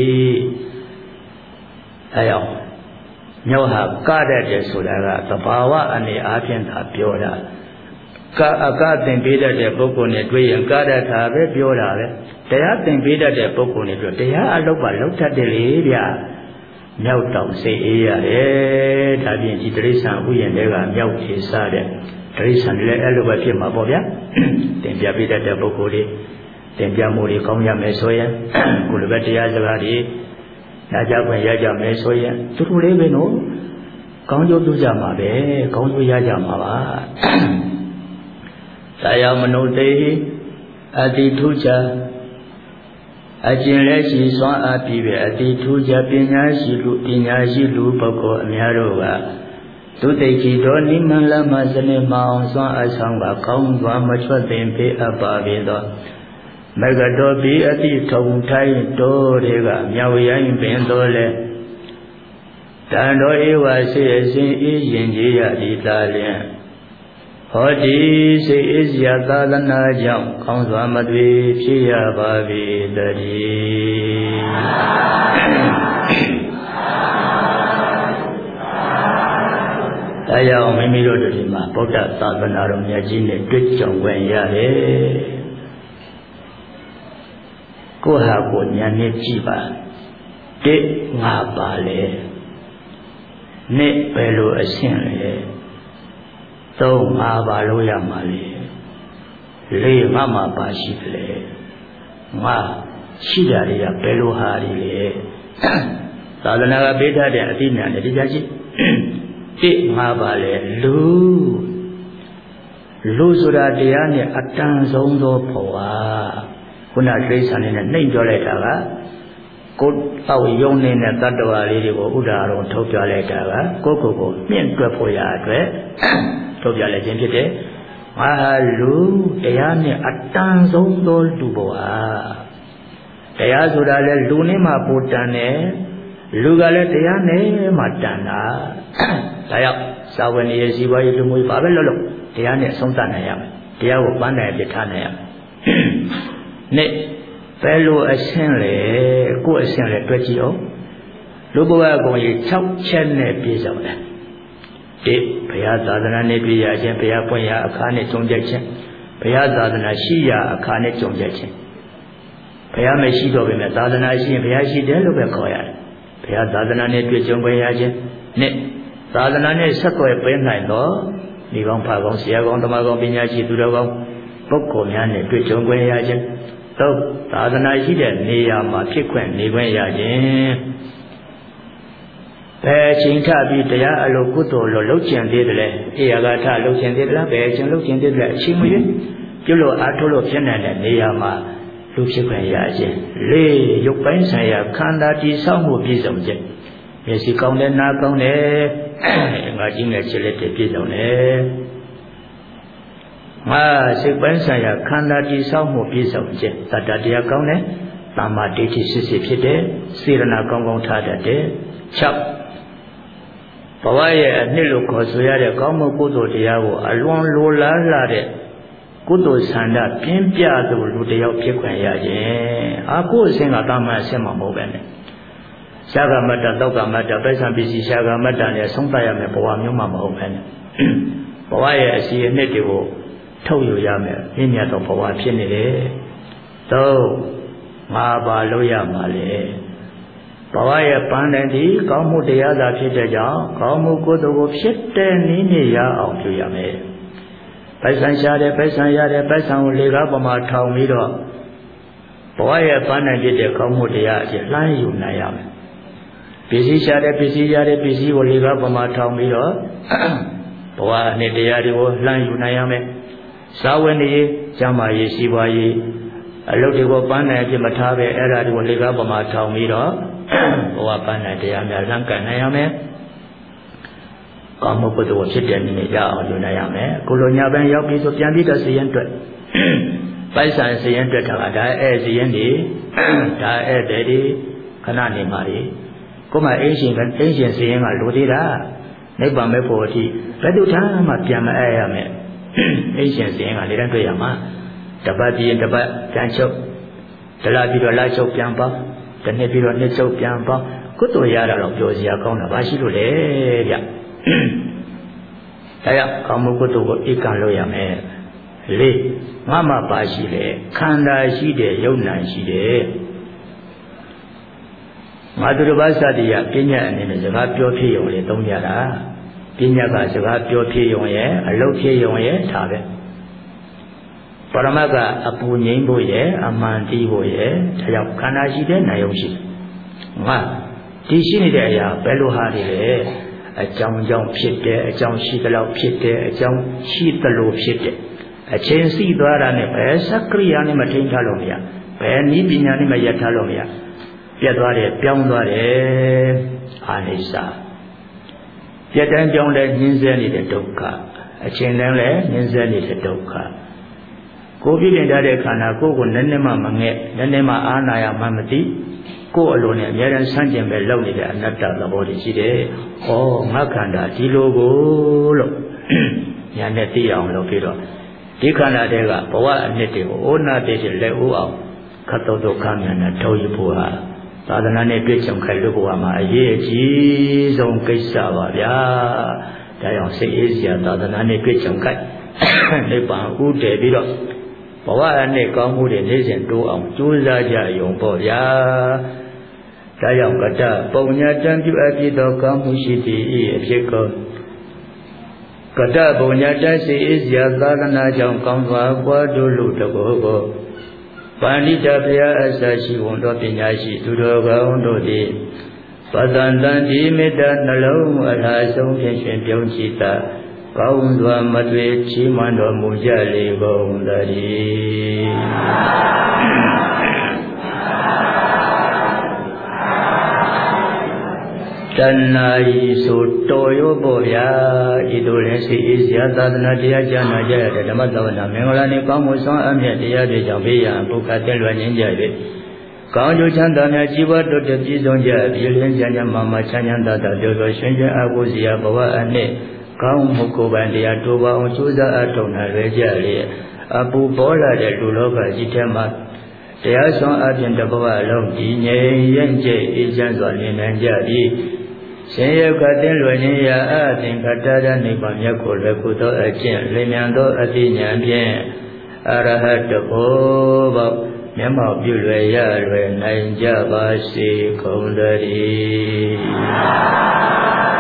ayo nhau ha ka de de so da ka tabawa ani a phyin tha pyo da ka aka tin pi dat de pukkul ni twai yan ka da tha be pyo da be taya tin pi dat de pukkul ni twa taya a lok ba lok that de le bya nhau taung sai e ya de da pyin ji tarisan hu yin de ka nhau thi sa de tarisan le a lo ba phit ma po bya tin pya pi dat de pukkul ni tin pya mu ri kaung ya me so yan ku lo ba taya saka ri na ja kwen ya ja me so yan tu tu le be no kaung jo tu ja ma be kaung jo ya ja ma ba saya menuti ati tuja ajin le si swan a pi be ati tuja pinya si lu pinya si lu pako amya ro ga tu tai chi do ni man la ma sane ma ong swan a sang ga kaung twa ma chwat tin pe a pa be do ma ga do bi ati thong thai do de ga mya wi yin pin do le dan do e wa se sin e yin ji ya di ta lin hoi di se isya tadana jaung kaung swa ma twi phit ya ba bi tariဒါကြောင့်မိမိတို့ဒီမှာဗုဒ္ဓသာသနာတော်မြတ်ကြီးနဲ့တွေ့ကြုံခွင့်ရတယ်ကိုယ့်ဟာကိုယ်ဉာဏ်နဲ့ကြည့်ပါတစ်ငါပါလေနှစ်ဘယ်လိုအရှင်းလဲသုံးငါပါလို့ရမှာလေလေးငါမှပါရှိတယ်ငါရှိတာတွေကဘယ်လိုဟာတွေလဲသာသနာကပေးထားတဲ့အသိဉာဏ်နဲ့တရားရှိတစ်ငါပါလေလူလူဆိုတာတရားနဲ့အတန်ဆုံးသောဘဝခုနတိရစ္ဆာန်နဲ့နှိမ့်ပြောလိုက်တာကကိုယ်အောက်ယုံနေတဲ့တတ္တဝါလေးတွေကိုဥဒါတော်ထုတ်ပြလိုက်တာကကိုယ့်ကိုယ်ကိုမြင့်တွက်ဖို့ရအတွက်ထုတ်ပြလိုက်ခြင်းဖြစ်တယ်။ငါဟာလူတရားနဲ့အတန်ဆုံးသောလူဘဝတရားဆိုတာလဲလူနဲ့မှပိုတန်တယ်လူကလည်းတရားနဲ့မှတန်တာ။ဒါကြောင့်သာဝဏီရဲ့ဇီဝရေးလူမျိုးဘာပဲလုပ်လို့တရားနဲ့ဆုံးသတ်နိုင်ရမယ်။တရားကိုပန်းနိုင်ပြထားနိုင်ရမယ်။နှစ်ဘယ်လိုအရှင်းလဲကိုယ်အရှင်းလဲတွေ့ကြည့်အောင်လူဘဝကိုကြီး၆ချက်နဲ့ပြည့်စုံတယ်တစ်ဘုရားသာသနာနဲ့ပြည့်ရခြင်းဘုရားပွင့်ရအခါနဲ့ကြုံကြခြင်းဘုရားသာသနာရှိရအခါနဲ့ကြုံကြခြင်းဘုရားမရှိတော့ပေမဲ့သာသနာရှိရင်ဘုရားရှိတယ်လို့ပဲခေါ်ရတယ်ဘုရားသာသနာနဲ့တွေ့ကြုံခွင့်ရခြင်းနှစ်သာသနာနဲ့ဆက်သွယ်ပေးနိုင်တော့ဒီကောင်းဖာကောင်းဆရာကောင်းတမကောင်းပညာရှိသူတော်ကောင်းပုဂ္ဂိုလ်များနဲ့တွေ့ကြုံခွင့်ရခြင်းသုံးသာသနာရှိတဲ့နေရာမှာဖြစ်ခွင့်နေခွင့်ရခြင်းဘယ်ချိန်ထပြီးတရားအလိုကုသိုလ်လိုလုပ်ကျင်သေးတယ်လဲအေယဂါထလုပ်ကျင်သေးတယ်လားဘယ်ချိန်လုပ်ကျင်သေးတယ်လဲအချိန်မရွေးပြုလို့အားထုတ်လို့ဖြစ်နိုင်တဲ့နေရာမှာလူဖြစ်ခွင့်ရခြင်းလေးရုပ်ပိုင်းဆိုင်ရာခန္ဓာတည်ဆောက်မှုပြည့်စုံခြင်းမျက်စိကောင်းတယ်နားကောင်းတယ်ငါကြီးနဲ့ခြေလက်တွေပြည့်စုံတယ်ငါစိတ်ပိုင်းဆိုင်ရာခန္ဓာတည်ဆောက်မှုပြည့်စုံခြင်းတတ္တတရားကောင်းတယ်သမ္မာဒိဋ္ဌိစစ်စစ်ဖြစ်တယ်စေရနာကောင်းကောင်းထားတတ်တယ်၆ဘဝရဲ့အနှစ်လို့ခေါ်ဆိုရတဲ့ကောင်းမှုကုသိုလ်တရားကိုအလွန်လိုလားလာတဲ့ကုသိုလ်ဆန္ဒပြင်းပြသူလူတယောက်ဖြစ်ခွင့်ရခြင်းအာကိုအစဉ်ကတာမန်အစဉ်မှာမဟုတ်ပဲနဲ့ရှားကမတ္တတောက်ကမတ္တပိဿံပစ္စည်းရှားကမတ္တနဲ့ဆုံးသတ်ရမယ်ဘဝမျိုးမှမဟုတ်ပဲနဲ့ဘဝရဲ့အစီအနှစ်တွေကိုထုတ်ယူရမယ်မြင့်မြတ်သောဘဝဖြစ်နေတယ်သုံးငါပါလို့ရမှာလေဘဝရဲ့ပန်းတိုင်ဒီကောင်းမှုတရားသာဖြစ်တဲ့ကြောင့်ကောင်းမှုကုသိုလ်ကိုဖြစ်တဲ့နည်းနဲ့ရအောင်ပြုရမယ်။ပိုက်ဆံရှားတယ်ပိုက်ဆံရတယ်ပိုက်ဆံကိုလေကားပေါ်မှာထောင်ပြီးတော့ဘဝရဲ့ပန်းတိုင်ဖြစ်တဲ့ကောင်းမှုတရားအဖြစ်လှမ်းယူနိုင်ရမယ်။ပစ္စည်းရှားတယ်ပစ္စည်းရတယ်ပစ္စည်းကိုလေကားပေါ်မှာထောင်ပြီးတော့ဘဝအနှစ်တရားတွေကိုလှမ်းယူနိုင်ရမယ်။စာဝတ်နေရေးကျမ်းမာရေးစီးပွားရေးအလုပ်တွေကိုပန်းတိုင်အဖြစ်မထားပဲအဲ့ဒါတွေကိုလေကားပေါ်မှာထောင်ပြီးတော့ဘဝပန်းနိုင်တရားများလမ်းကန်နိုင်ရမယ်ကောင်းမှုကုသိုလ်ဖြစ်တဲ့နည်းနဲ့ရအောင်လုပ်နိုင်ရမယ်ကိုလိုညာပန်းရောက်ပြီးဆိုပြန်ပြီးတော့စီရင်တွက်ပိုက်ဆံစီရင်တွက်တာကဒါအဲ့စီရင်ဒီဒါအဲ့တဲ့ဒီခဏနေပါလေကိုမှအင်းရှင်ကအင်းရှင်စီရင်ကလိုသေးတာနိဗ္ဗာန်မဲ့ဖို့အထိဘယ်သူထားမှပြန်မအဲ့ရမယ်အင်းရှင်စီရင်ကလေတန်းတွေ့ရမှာတပတ်ပြီးရင်တပတ်ပြန်ချုပ်တလားပြီးတော့လာချုပ်ပြန်ပေါတစ်နှစ်ပြီးတော့နှစ်ချုပ်ပြန်ပေါကုသိုလ်ရတာတော့ပြောစရာကောင်းတာဘာရှိလို့လဲဗျဒါကြောင့်ကောင်းမှုကုသိုလ်ကိုဧကံလို့ရမယ်လေးငါမှပါရှိလေခန္ဓာရှိတယ်ယုံနာရှိတယ်ငါတို့တစ်ပါးစသည်ရပညာအနေနဲ့စကားပြောဖြစ်ရုံနဲ့သုံးကြတာပညာကစကားပြောဖြစ်ရုံရဲ့အလုပ်ဖြစ်ရုံရဲ့ဒါပဲပရမတ်ကအပူငိမ့်ဖို့ရဲ့အမှန်တီးဖို့ရဲ့ဒါကြောင့်ခန္ဓာရှိတဲ့နာယုံရှိငါဒီရှိနေတဲ့အရာဘယ်လိုဟာတွေလဲအကြောင်းကြောင့်ဖြစ်တယ်အကြောင်းရှိသလောက်ဖြစ်တယ်အကြောင်းရှိသလိုဖြစ်တယ်အချင်းစီသွားတာနဲ့ဘယ်စက္ကရိယာနဲ့မထိန်ထားလို့မရဘယ်နည်းပညာနဲ့မရထားလို့မရပြတ်သွားတယ်ပြောင်းသွားတယ်အာနိစ္စပြတ်တန်းပြောင်းလဲညှင်းဆဲနေတဲ့ဒုက္ခအချင်းတန်းလဲညှင်းဆဲနေတဲ့ဒုက္ခကိုပြည့်တင်တဲ့ခန္ဓာကိုယ်ကိုနည်းနည်းမှမငဲ့နည်းနည်းမှအာနာရမှမသိကိုယ်အလိုနဲ့အများရန်ဆန့်ကျင်ပဲလုပ်နေတဲ့အနတ္တသဘောတွေရှိတယ်။ဩငါခန္ဓာဒီလိုကိုလို့ညာနဲ့သိအောင်လုပ်ပြီးတော့ဒီခန္ဓာတွေကဘဝအနှစ်တွေကိုအိုးနာတည်းတွေလက်ဦးအောင်ခတ်တော်ဒုက္ခမြန်နဲ့ထုတ်ရဖို့ဟာသာသနာနဲ့တွေ့ကြုံခိုက်လို့ဘဝမှာအရေးအကြီးဆုံးကိစ္စပါဗျာ။ဒါကြောင့်စိတ်အေးစရာသာသနာနဲ့တွေ့ကြုံခိုက်နိဗ္ဗာန်ဥတည်ပြီးတော့ဘဝအနှစ်ကောင်းမှုတွေနေ့စဉ်တိုးအောင်ကြိုးစားကြရုံပေါ့ဗျာဒါကြောင့်ကတ္တပုံညာတံပြုအပ်ပြီးသောကောင်းမှုရှိသည့်ဤအဖြစ်ကိုကတ္တပုံညာတစေအေးစရာသာသနာကြောင့်ကောင်းစွာပွားတို့လူတကောကိုပန္တိတဘုရားအစရှိဝန်တော်ပညာရှိသူတော်ကောင်းတို့သည်ပတန်တန်ဒီမေတ္တာနှလုံးအလားဆုံးဖြင့်ရှင်ပြုံးကြည်သာကောင်းစွာမတွေ့ချီးမွမ်းတော်မူကြလေကုန်သတည်းတဏှာဤဆိုတော်ရောပေါ့ဗျာဤတို့လည်းစိတ်အေးစရာသာသနာတရားကြားနာကြရတဲ့ဓမ္မသဝနာမင်္ဂလာနှင့်ကောင်းမှုဆောင်အမြတ်တရားတွေကြောင့်ဘေးရန်ပုခတ်တက်လွယ်ခြင်းကြ၍ကောင်းကျိုးချမ်းသာများကြီးပွားတိုးတက်ပြည့်စုံကြပြီးလင်းချမ်းချမ်းမာမာချမ်းချမ်းသာသာပြောပြောရှင်ရှင်အကုစရာဘဝအနှစ်ကောင်းမှုကိုယ်ပိုင်တရားတိုးပါအောင်ကြိုးစားအထောက်နာရကြလေအပူပေါ်လာတဲ့လူလောကကြီးထဲမှာတရားဆောင်အပြင်တဘဝလုံးဒီငြိမ်ရင်ကျိတ်အေးချမ်းစွာနေနိုင်ကြသည်ရှင်ရုပ်ကတင်လွယ်ခြင်းရာအသင်္ခတရနိဗ္ဗာန်မြတ်ကိုလည်းကုသောအကျင့်လင်းမြန်သောအသိဉာဏ်ဖြင့်အရဟတဘောဘောမျက်မှောက်ပြုလွယ်ရလွယ်နိုင်ကြပါစေကုန်သတည်း